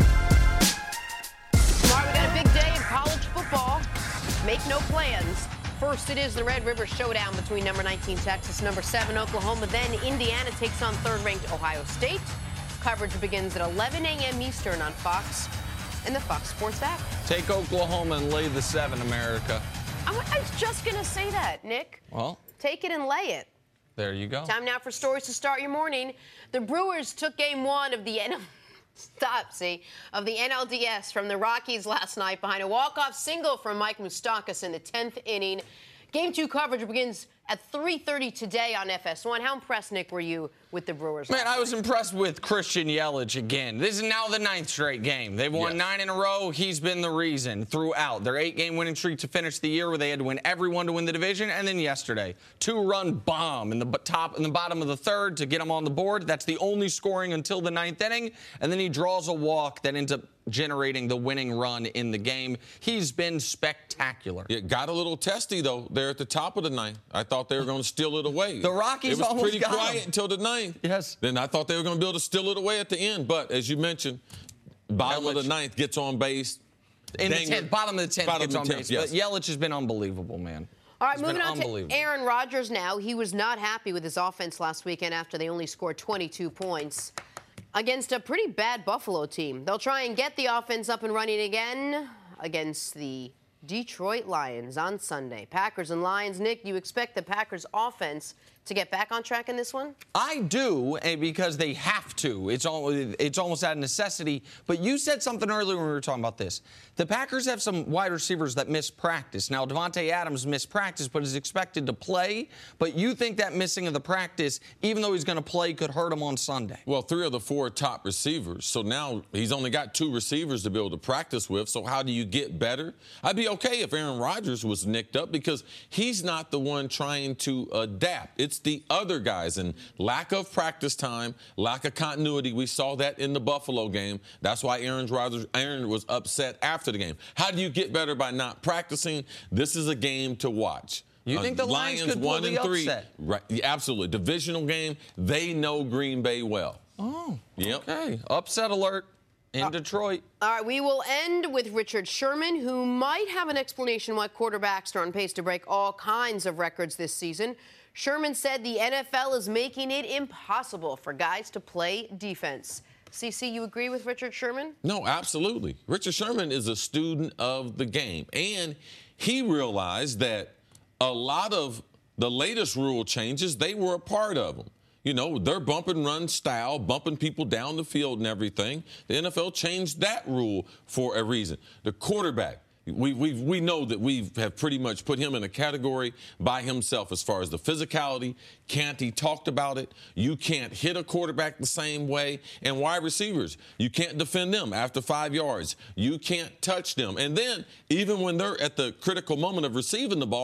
Tomorrow we got a big day in college football. Make no plans. First, it is the Red River Showdown between number nineteen Texas, number seven Oklahoma. Then Indiana takes on third-ranked Ohio State. Coverage begins at eleven a.m. Eastern on Fox and the Fox Sports app. Take Oklahoma and lay the seven, America. I was just going to say that, Nick. Well, take it and lay it. There you go. Time now for stories to start your morning. The Brewers took game one of the N L Stop, see, of the N L D S from the Rockies last night behind a walk-off single from Mike Moustakas in the tenth inning. Game two coverage begins at three thirty today on F S one. How impressed, Nick, were you with the Brewers? Man, I was impressed with Christian Yelich again. This is now the ninth straight game. They've won yes. nine in a row. He's been the reason throughout. Their eight-game winning streak to finish the year where they had to win every one to win the division. And then yesterday, two-run bomb in the top in the bottom of the third to get them on the board. That's the only scoring until the ninth inning. And then he draws a walk that ends up generating the winning run in the game. He's been spectacular. It got a little testy, though, there at the top of the ninth. I thought they were going to steal it away. The Rockies It was almost pretty got quiet him. until the ninth. Yes. Then I thought they were going to be able to steal it away at the end. But as you mentioned, bottom Yelich. of the ninth gets on base. In the tenth, bottom of the tenth Bottom gets of on the base. tenth, yes. But Yelich has been unbelievable, man. All right, He's moving been on to Aaron Rodgers now. He was not happy with his offense last weekend after they only scored twenty-two points against a pretty bad Buffalo team. They'll try and get the offense up and running again against the Detroit Lions on Sunday. Packers and Lions. Nick, do you expect the Packers offense to get back on track in this one? I do, because they have to. It's all, it's almost out of necessity. But you said something earlier when we were talking about this. The Packers have some wide receivers that miss practice. Now, Devontae Adams missed practice, but is expected to play. But you think that missing of the practice, even though he's going to play, could hurt him on Sunday? Well, three of the four top receivers. So now he's only got two receivers to be able to practice with. So how do you get better? I'd be okay if Aaron Rodgers was nicked up because he's not the one trying to adapt. It's the other guys, and lack of practice time, lack of continuity. We saw that in the Buffalo game. That's why Aaron Rodgers, Aaron was upset after the game. How do you get better by not practicing? This is a game to watch. You think the Lions, Lions could pull one the and three, upset? Right? Yeah, absolutely. Divisional game. They know Green Bay well. Oh, yep. Okay. Upset alert in uh, Detroit. All right, we will end with Richard Sherman, who might have an explanation why quarterbacks are on pace to break all kinds of records this season. Sherman said the N F L is making it impossible for guys to play defense. C C, you agree with Richard Sherman? No, absolutely. Richard Sherman is a student of the game, and he realized that a lot of the latest rule changes, they were a part of them. You know, their bump and run style, bumping people down the field and everything. The N F L changed that rule for a reason. The quarterback. We we we know that we have pretty much put him in a category by himself as far as the physicality. Canty talked about it. You can't hit a quarterback the same way. And wide receivers, you can't defend them after five yards. You can't touch them. And then even when they're at the critical moment of receiving the ball,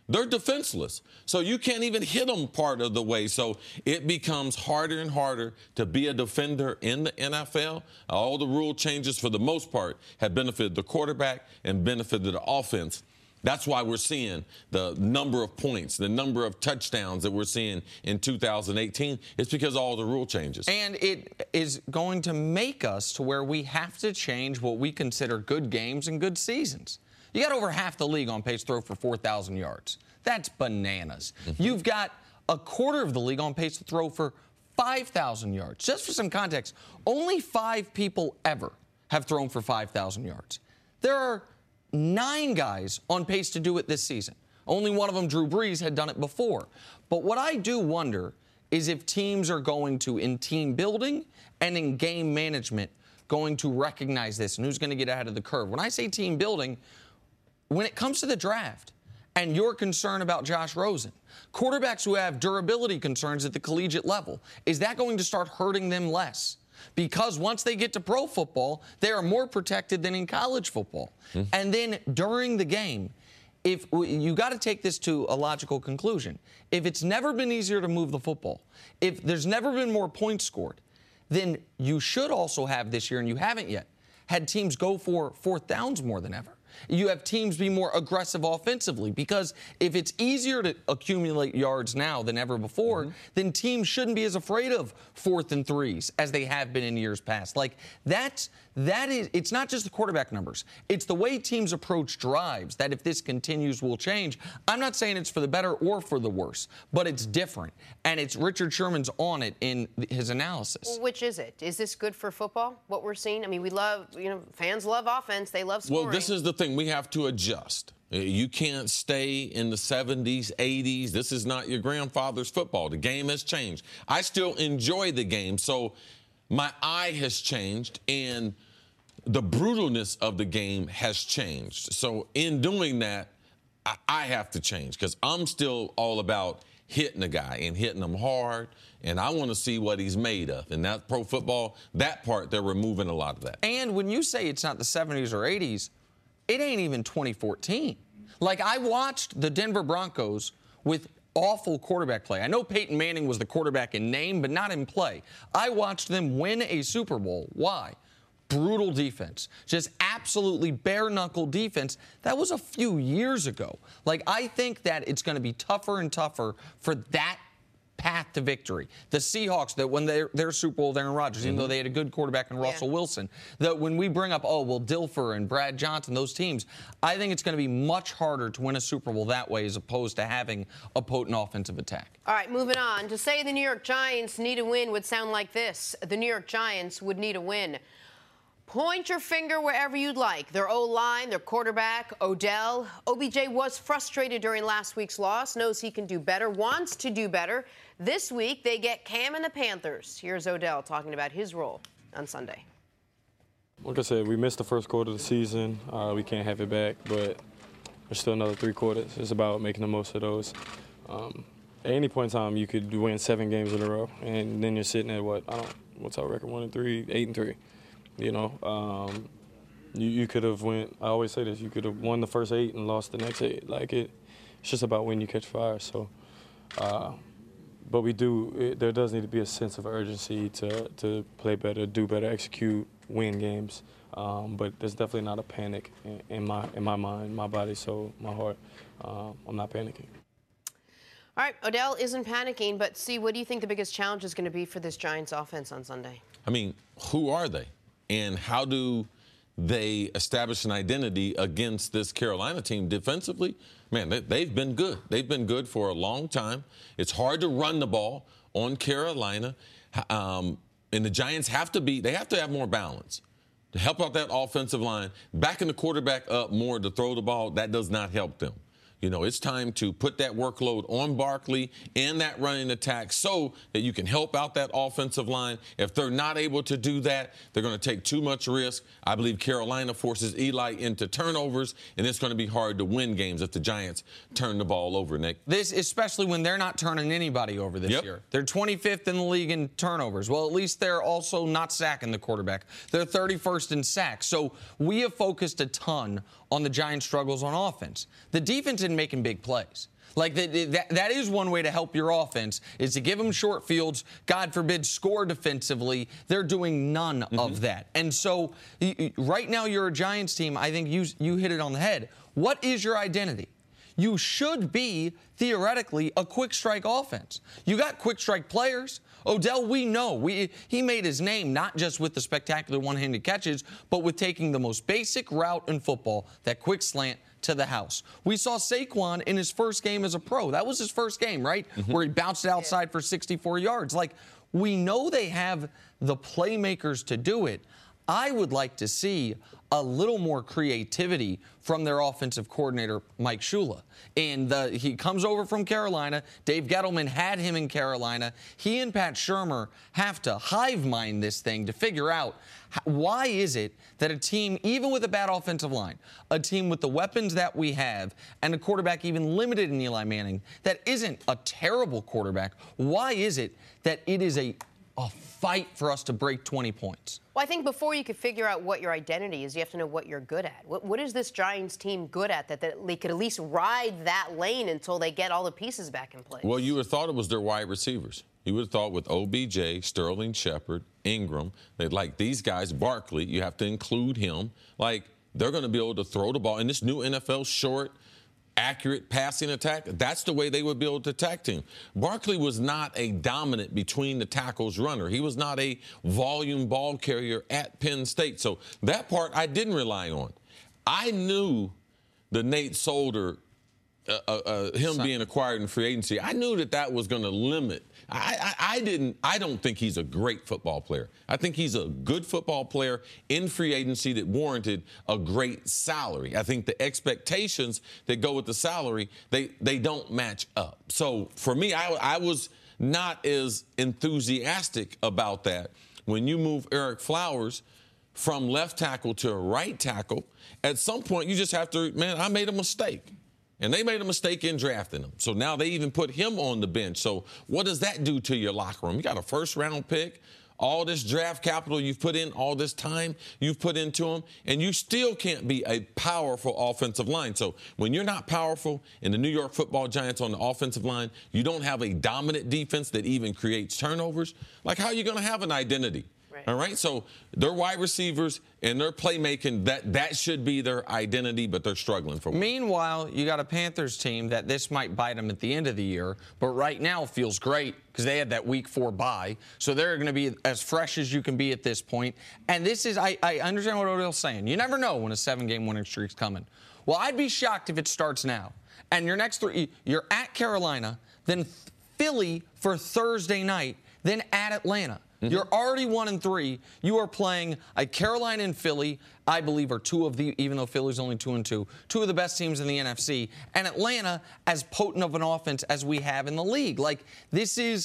they're defenseless. So you can't even hit them part of the way. So it becomes harder and harder to be a defender in the N F L. All the rule changes, for the most part, have benefited the quarterback and benefited the offense. That's why we're seeing the number of points, the number of touchdowns that we're seeing in two thousand eighteen. It's because of all the rule changes. And it is going to make us to where we have to change what we consider good games and good seasons. You got over half the league on pace to throw for four thousand yards. That's bananas. Mm-hmm. You've got a quarter of the league on pace to throw for five thousand yards. Just for some context, only five people ever have thrown for five thousand yards. There are nine guys on pace to do it this season. Only one of them, Drew Brees, had done it before. But what I do wonder is if teams are going to, in team building and in game management, going to recognize this and who's going to get ahead of the curve. When I say team building, when it comes to the draft and your concern about Josh Rosen, quarterbacks who have durability concerns at the collegiate level, is that going to start hurting them less? Because once they get to pro football, they are more protected than in college football. Mm-hmm. And then during the game, if you got to take this to a logical conclusion, if it's never been easier to move the football, if there's never been more points scored, then you should also have this year, and you haven't yet, had teams go for fourth downs more than ever. You have teams be more aggressive offensively, because if it's easier to accumulate yards now than ever before, mm-hmm. then teams shouldn't be as afraid of fourth and threes as they have been in years past. Like, that's, that is, it's not just the quarterback numbers. It's the way teams approach drives that, if this continues, will change. I'm not saying it's for the better or for the worse, but it's different. And it's Richard Sherman's on it in his analysis. Well, which is it? Is this good for football, what we're seeing? I mean, we love, you know, fans love offense. They love scoring. Well, this is the thing. We have to adjust. You can't stay in the seventies, eighties. This is not your grandfather's football. The game has changed. I still enjoy the game, so my eye has changed, and the brutalness of the game has changed. So in doing that, I, I have to change, because I'm still all about hitting a guy and hitting him hard, and I want to see what he's made of. And that pro football, that part, they're removing a lot of that. And when you say it's not the seventies or eighties, it ain't even twenty fourteen. Like, I watched the Denver Broncos with awful quarterback play. I know Peyton Manning was the quarterback in name, but not in play. I watched them win a Super Bowl. Why? Brutal defense. Just absolutely bare-knuckle defense. That was a few years ago. Like, I think that it's going to be tougher and tougher for that path to victory. The Seahawks, that when they're, they're Super Bowl with Aaron Rodgers, mm-hmm. even though they had a good quarterback in Russell yeah. Wilson, that when we bring up, oh, well, Dilfer and Brad Johnson, those teams, I think it's going to be much harder to win a Super Bowl that way as opposed to having a potent offensive attack. All right, moving on. To say the New York Giants need a win would sound like this. The New York Giants would need a win. Point your finger wherever you'd like. Their O-line, their quarterback, Odell. O B J was frustrated during last week's loss, knows he can do better, wants to do better. This week, they get Cam and the Panthers. Here's Odell talking about his role on Sunday. Like I said, we missed the first quarter of the season. Uh, we can't have it back, but there's still another three quarters. It's about making the most of those. Um, at any point in time, you could win seven games in a row, and then you're sitting at what? I don't. What's our record? One and three, eight and three. You know, um, you, you could have went, I always say this, you could have won the first eight and lost the next eight. Like, it, it's just about when you catch fire. So, uh, but we do, it, there does need to be a sense of urgency to, to play better, do better, execute, win games. Um, but there's definitely not a panic in, in my in my mind, my body, soul, my heart. Uh, I'm not panicking. All right, Odell isn't panicking, but see, what do you think the biggest challenge is going to be for this Giants offense on Sunday? I mean, who are they? And how do they establish an identity against this Carolina team defensively? Man, they, they've been good. They've been good for a long time. It's hard to run the ball on Carolina. Um, and the Giants have to be, they have to have more balance to help out that offensive line. Backing the quarterback up more to throw the ball, that does not help them. You know, it's time to put that workload on Barkley and that running attack so that you can help out that offensive line. If they're not able to do that, they're going to take too much risk. I believe Carolina forces Eli into turnovers, and it's going to be hard to win games if the Giants turn the ball over, Nick. This, especially when they're not turning anybody over this yep. year. They're twenty-fifth in the league in turnovers. Well, at least they're also not sacking the quarterback. They're thirty-first in sacks. So we have focused a ton on the Giants' struggles on offense. The defense isn't making big plays. Like, the, that, that is one way to help your offense, is to give them short fields, God forbid, score defensively. They're doing none mm-hmm. of that. And so right now you're a Giants team. I think you, you hit it on the head. What is your identity? You should be, theoretically, a quick strike offense. You got quick strike players. Odell, we know. We, he made his name not just with the spectacular one-handed catches, but with taking the most basic route in football, that quick slant, to the house. We saw Saquon in his first game as a pro. That was his first game, right? Mm-hmm. Where he bounced it outside for sixty-four yards. Like, we know they have the playmakers to do it. I would like to see a little more creativity from their offensive coordinator, Mike Shula. And the, he comes over from Carolina. Dave Gettleman had him in Carolina. He and Pat Shurmur have to hive mind this thing to figure out how, why is it that a team, even with a bad offensive line, a team with the weapons that we have, and a quarterback even limited in Eli Manning, that isn't a terrible quarterback, why is it that it is a a fight for us to break twenty points? Well, I think before you could figure out what your identity is, you have to know what you're good at. What, what is this Giants team good at that, that they could at least ride that lane until they get all the pieces back in place? Well, you would have thought it was their wide receivers. You would have thought with O B J, Sterling Shepard, Ingram, that like these guys, Barkley, you have to include him. Like, they're going to be able to throw the ball in this new N F L short, accurate passing attack. That's the way they would be able to attack team. Barkley was not a dominant between the tackles runner. He was not a volume ball carrier at Penn State. So that part I didn't rely on. I knew the Nate Solder, uh, uh, uh, him Son. being acquired in free agency, I knew that that was going to limit. I, I, I didn't. I don't think he's a great football player. I think he's a good football player in free agency that warranted a great salary. I think the expectations that go with the salary, they they don't match up. So for me, I, I was not as enthusiastic about that. When you move Eric Flowers from left tackle to right tackle, at some point you just have to, man, I made a mistake. And they made a mistake in drafting him. So now they even put him on the bench. So what does that do to your locker room? You got a first-round pick, all this draft capital you've put in, all this time you've put into him, and you still can't be a powerful offensive line. So when you're not powerful in the New York Football Giants on the offensive line, you don't have a dominant defense that even creates turnovers, like how are you going to have an identity? Right. All right, so their wide receivers and their playmaking, that, that should be their identity, but they're struggling for one. Meanwhile, you got a Panthers team that this might bite them at the end of the year, but right now feels great because they had that week four bye. So they're going to be as fresh as you can be at this point. And this is, I, I understand what Odell's saying. You never know when a seven-game winning streak's coming. Well, I'd be shocked if it starts now. And your next three, you're at Carolina, then Philly for Thursday night, then at Atlanta. Mm-hmm. You're already one and three. You are playing a Carolina and Philly, I believe, are two of the, even though Philly's only two and two, two of the best teams in the N F C, and Atlanta as potent of an offense as we have in the league. Like, this is,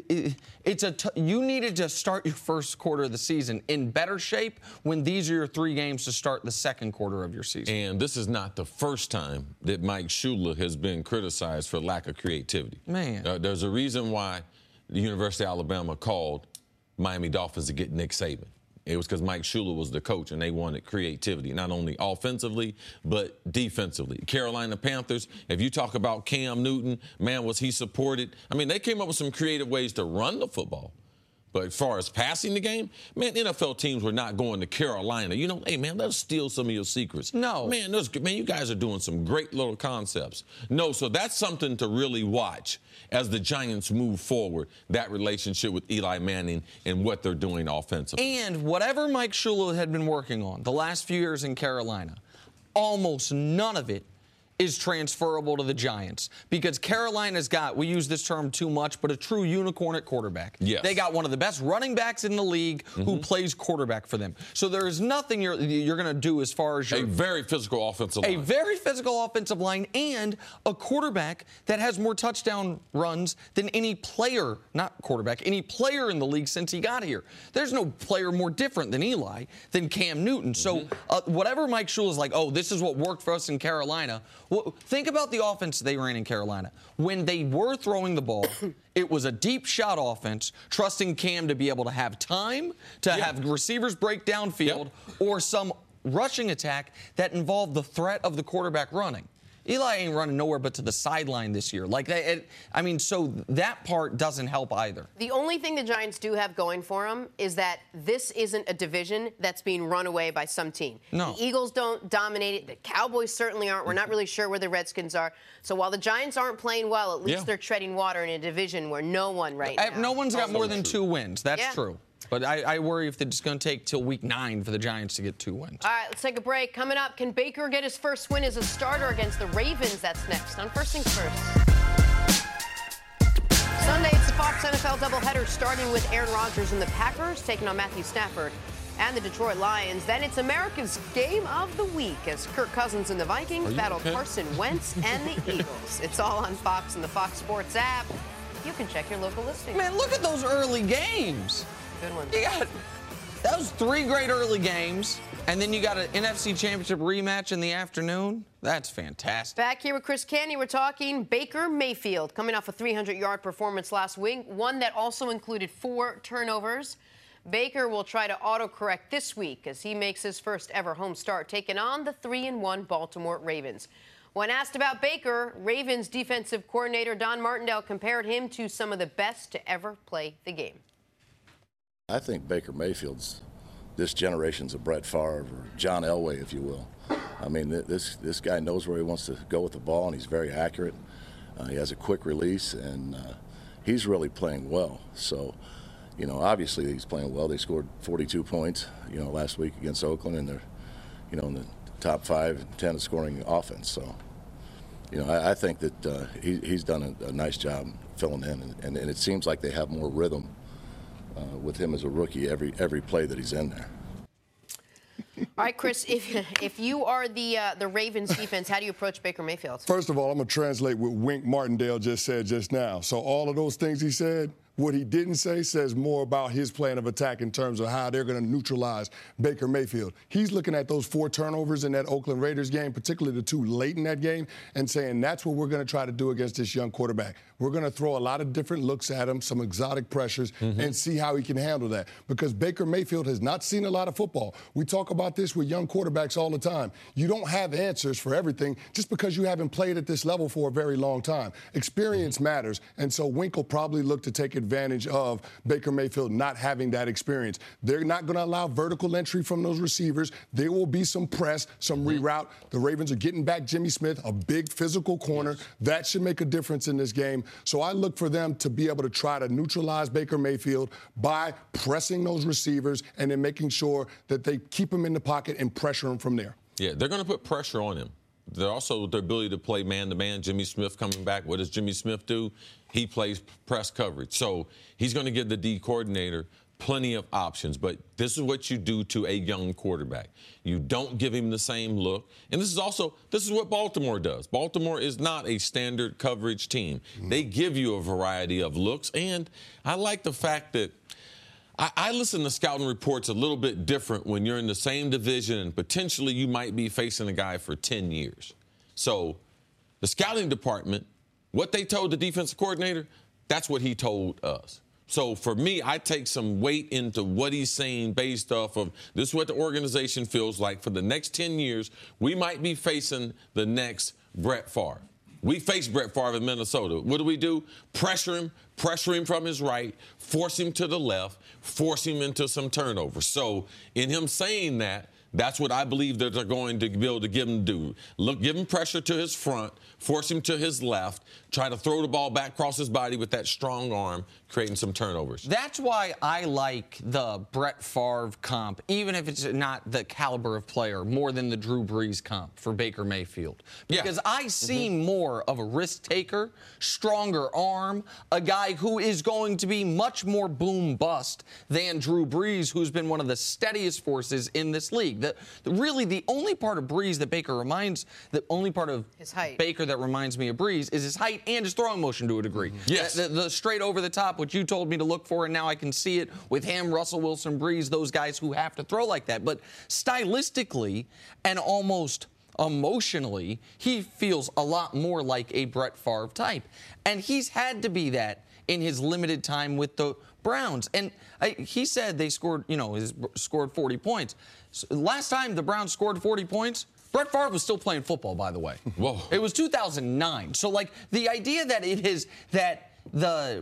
it's a, t- you needed to start your first quarter of the season in better shape when these are your three games to start the second quarter of your season. And this is not the first time that Mike Shula has been criticized for lack of creativity. Man. Uh, there's a reason why the University of Alabama called Miami Dolphins to get Nick Saban. It was because Mike Shula was the coach, and they wanted creativity, not only offensively, but defensively. Carolina Panthers, if you talk about Cam Newton, man, was he supported? I mean, they came up with some creative ways to run the football. But as far as passing the game, man, N F L teams were not going to Carolina. You know, hey, man, let's steal some of your secrets. No. Man, those, man, you guys are doing some great little concepts. No, so that's something to really watch as the Giants move forward, that relationship with Eli Manning and what they're doing offensively. And whatever Mike Shula had been working on the last few years in Carolina, almost none of it is transferable to the Giants because Carolina's got, we use this term too much, but a true unicorn at quarterback. Yes. They got one of the best running backs in the league mm-hmm. who plays quarterback for them. So there is nothing you're, you're going to do as far as your... A very physical offensive line. A very physical offensive line and a quarterback that has more touchdown runs than any player, not quarterback, any player in the league since he got here. There's no player more different than Eli, than Cam Newton. So mm-hmm. uh, whatever Mike Shula's like, oh, this is what worked for us in Carolina. Well, think about the offense they ran in Carolina. When they were throwing the ball, it was a deep shot offense, trusting Cam to be able to have time, to yeah. have receivers break downfield, yep. or some rushing attack that involved the threat of the quarterback running. Eli ain't running nowhere but to the sideline this year. Like, that, it, I mean, so that part doesn't help either. The only thing the Giants do have going for them is that this isn't a division that's being run away by some team. No. The Eagles don't dominate it. The Cowboys certainly aren't. We're not really sure where the Redskins are. So while the Giants aren't playing well, at least Yeah. they're treading water in a division where no one right now. No one's got more than two wins. That's Yeah. true. But I, I worry if it's going to take till week nine for the Giants to get two wins. All right, let's take a break. Coming up, can Baker get his first win as a starter against the Ravens? That's next on First Things First. Sunday, it's the Fox N F L doubleheader starting with Aaron Rodgers and the Packers taking on Matthew Stafford and the Detroit Lions. Then it's America's Game of the Week as Kirk Cousins and the Vikings battle okay? Carson Wentz and the Eagles. It's all on Fox and the Fox Sports app. You can check your local listing. Man, look at those early games. Good one. You got that was three great early games, and then you got an N F C Championship rematch in the afternoon. That's fantastic. Back here with Chris Canty, we're talking Baker Mayfield coming off a three hundred yard performance last week, one that also included four turnovers. Baker will try to autocorrect this week as he makes his first ever home start, taking on the three and one Baltimore Ravens. When asked about Baker, Ravens defensive coordinator Don Martindale compared him to some of the best to ever play the game. I think Baker Mayfield's this generation's a Brett Favre or John Elway, if you will. I mean, this this guy knows where he wants to go with the ball, and he's very accurate. Uh, he has a quick release, and uh, he's really playing well. So, you know, obviously he's playing well. They scored forty-two points, you know, last week against Oakland, and they're, you know, in the top five, ten scoring offense. So, you know, I, I think that uh, he, he's done a, a nice job filling in, and, and, and it seems like they have more rhythm Uh, with him as a rookie every every play that he's in there. All right, Chris, if if you are the uh, the Ravens defense, how do you approach Baker Mayfield? First of all, I'm going to translate what Wink Martindale just said just now. So all of those things he said, what he didn't say says more about his plan of attack in terms of how they're going to neutralize Baker Mayfield. He's looking at those four turnovers in that Oakland Raiders game, particularly the two late in that game, and saying that's what we're going to try to do against this young quarterback. We're going to throw a lot of different looks at him, some exotic pressures, mm-hmm. and see how he can handle that. Because Baker Mayfield has not seen a lot of football. We talk about this with young quarterbacks all the time. You don't have answers for everything just because you haven't played at this level for a very long time. Experience mm-hmm. matters, and so Wink will probably look to take advantage of Baker Mayfield not having that experience. They're not going to allow vertical entry from those receivers. There will be some press, some mm-hmm. reroute. The Ravens are getting back Jimmy Smith, a big physical corner. Yes. That should make a difference in this game. So I look for them to be able to try to neutralize Baker Mayfield by pressing those receivers and then making sure that they keep him in the pocket and pressure him from there. Yeah, they're going to put pressure on him. They're also the ability to play man-to-man. Jimmy Smith coming back. What does Jimmy Smith do? He plays press coverage. So he's going to give the D coordinator plenty of options. But this is what you do to a young quarterback. You don't give him the same look. And this is also, this is what Baltimore does. Baltimore is not a standard coverage team. Mm-hmm. They give you a variety of looks. And I like the fact that I, I listen to scouting reports a little bit different when you're in the same division and potentially you might be facing a guy for ten years. So the scouting department, what they told the defensive coordinator, that's what he told us. So for me, I take some weight into what he's saying based off of this is what the organization feels like. For the next ten years, we might be facing the next Brett Favre. We faced Brett Favre in Minnesota. What do we do? Pressure him, pressure him from his right, force him to the left, force him into some turnovers. So in him saying that, that's what I believe that they're going to be able to give him to do. Look, give him pressure to his front, force him to his left, try to throw the ball back across his body with that strong arm, creating some turnovers. That's why I like the Brett Favre comp, even if it's not the caliber of player, more than the Drew Brees comp for Baker Mayfield. Because yeah. I see mm-hmm. more of a risk taker, stronger arm, a guy who is going to be much more boom bust than Drew Brees, who's been one of the steadiest forces in this league. The, the, really, the only part of Brees that Baker reminds, the only part of his height. Baker that reminds me of Brees is his height and his throwing motion to a degree. Mm-hmm. Yes. The, the, the straight over the top, what you told me to look for, and now I can see it with him, Russell Wilson, Brees, those guys who have to throw like that. But stylistically and almost emotionally, he feels a lot more like a Brett Favre type. And he's had to be that in his limited time with the Browns. And I, he said they scored, you know, his, scored forty points. So last time the Browns scored forty points, Brett Favre was still playing football, by the way. Whoa. It was two thousand nine. So, like, the idea that it is that the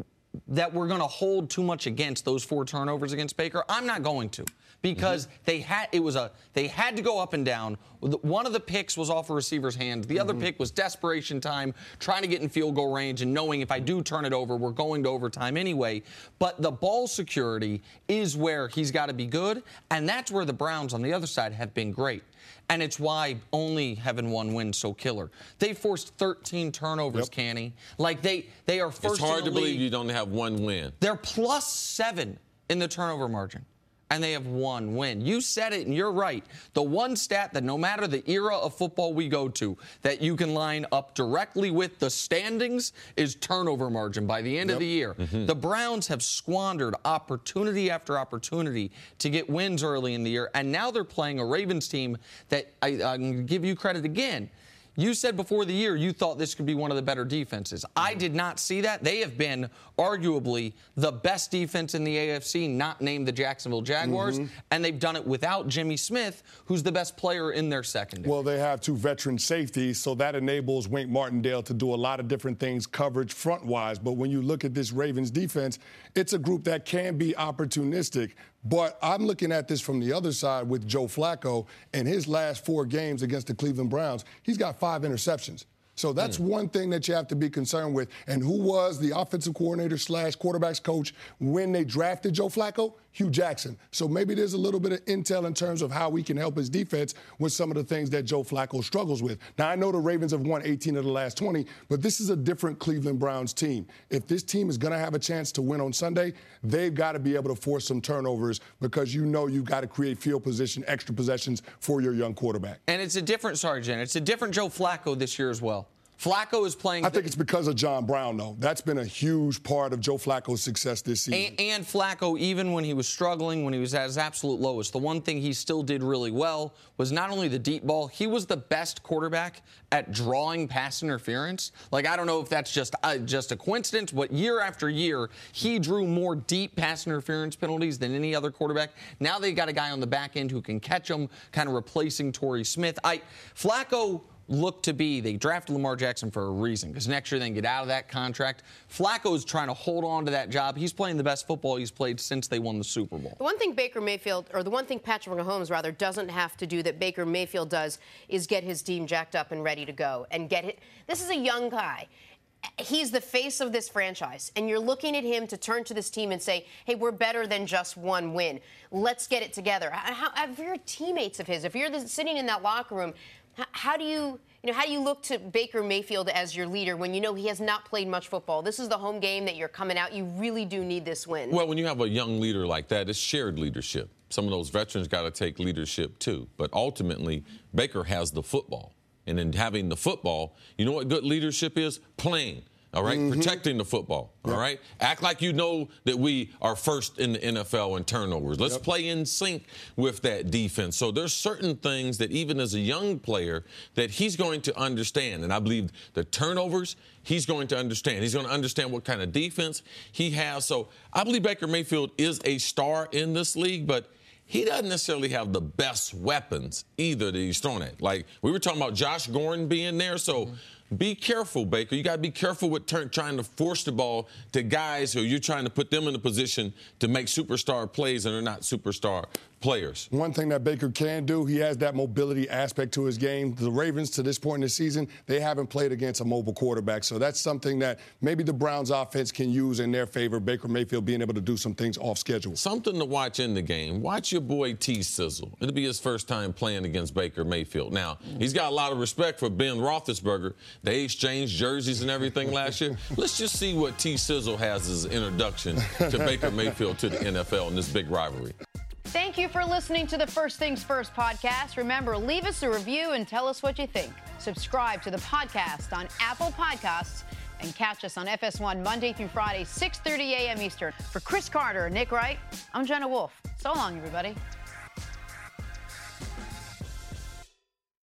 that we're going to hold too much against those four turnovers against Baker, I'm not going to. Because mm-hmm. they had it was a they had to go up and down. One of the picks was off a receiver's hand. The mm-hmm. other pick was desperation time, trying to get in field goal range and knowing if I do turn it over, we're going to overtime anyway. But the ball security is where he's got to be good, and that's where the Browns on the other side have been great. And it's why only having one win so killer. They forced thirteen turnovers, yep. Canny. Like they they are first. It's hard in the to believe league. you don't have one win. They're plus seven in the turnover margin. And they have one win. You said it, and you're right. The one stat that no matter the era of football we go to, that you can line up directly with the standings is turnover margin by the end yep. of the year. Mm-hmm. The Browns have squandered opportunity after opportunity to get wins early in the year, and now they're playing a Ravens team that I, I can give you credit again. You said before the year you thought this could be one of the better defenses. I did not see that. They have been arguably the best defense in the A F C, not named the Jacksonville Jaguars, mm-hmm. and they've done it without Jimmy Smith, who's the best player in their secondary. Well, they have two veteran safeties, so that enables Wink Martindale to do a lot of different things coverage front-wise. But when you look at this Ravens defense, it's a group that can be opportunistic. But I'm looking at this from the other side with Joe Flacco. In his last four games against the Cleveland Browns, he's got five interceptions. So that's mm. one thing that you have to be concerned with. And who was the offensive coordinator slash quarterbacks coach when they drafted Joe Flacco? Hugh Jackson. So maybe there's a little bit of intel in terms of how we can help his defense with some of the things that Joe Flacco struggles with. Now, I know the Ravens have won eighteen of the last twenty, but this is a different Cleveland Browns team. If this team is going to have a chance to win on Sunday, they've got to be able to force some turnovers because you know you've got to create field position, extra possessions for your young quarterback. And it's a different, sorry, Jen, it's a different Joe Flacco this year as well. Flacco is playing. I think it's because of John Brown, though. That's been a huge part of Joe Flacco's success this season. And, and Flacco, even when he was struggling, when he was at his absolute lowest, the one thing he still did really well was not only the deep ball, he was the best quarterback at drawing pass interference. Like, I don't know if that's just, uh, just a coincidence, but year after year, he drew more deep pass interference penalties than any other quarterback. Now they've got a guy on the back end who can catch them, kind of replacing Torrey Smith. I Flacco look to be, they drafted Lamar Jackson for a reason, because next year they can get out of that contract. Flacco's trying to hold on to that job. He's playing the best football he's played since they won the Super Bowl. The one thing Baker Mayfield, or the one thing Patrick Mahomes, rather, doesn't have to do that Baker Mayfield does is get his team jacked up and ready to go. And get it. This is a young guy. He's the face of this franchise, and you're looking at him to turn to this team and say, hey, we're better than just one win. Let's get it together. How, if you're teammates of his, if you're the, sitting in that locker room, how do you, you know, how do you look to Baker Mayfield as your leader when you know he has not played much football? This is the home game that you're coming out. You really do need this win. Well, when you have a young leader like that, it's shared leadership. Some of those veterans got to take leadership too. But ultimately, Baker has the football. And in having the football, you know what good leadership is? Playing. All right, mm-hmm. Protecting the football, yep. All right? Act like you know that we are first in the N F L in turnovers. Let's yep. play in sync with that defense. So there's certain things that even as a young player that he's going to understand. And I believe the turnovers, he's going to understand. He's going to understand what kind of defense he has. So I believe Baker Mayfield is a star in this league, but he doesn't necessarily have the best weapons either that he's thrown at. Like, we were talking about Josh Gordon being there, so mm-hmm. Be careful, Baker. You got to be careful with turn, trying to force the ball to guys who you're trying to put them in a position to make superstar plays and they're not superstar players. One thing that Baker can do, he has that mobility aspect to his game. The Ravens, to this point in the season, they haven't played against a mobile quarterback. So that's something that maybe the Browns offense can use in their favor, Baker Mayfield being able to do some things off schedule. Something to watch in the game. Watch your boy T. Sizzle. It'll be his first time playing against Baker Mayfield. Now, he's got a lot of respect for Ben Roethlisberger. They exchanged jerseys and everything last year. Let's just see what T. Sizzle has as an introduction to Baker Mayfield to the N F L in this big rivalry. Thank you for listening to the First Things First podcast. Remember, leave us a review and tell us what you think. Subscribe to the podcast on Apple Podcasts and catch us on F S one Monday through Friday, six thirty a.m. Eastern. For Chris Carter and Nick Wright, I'm Jenna Wolf. So long, everybody.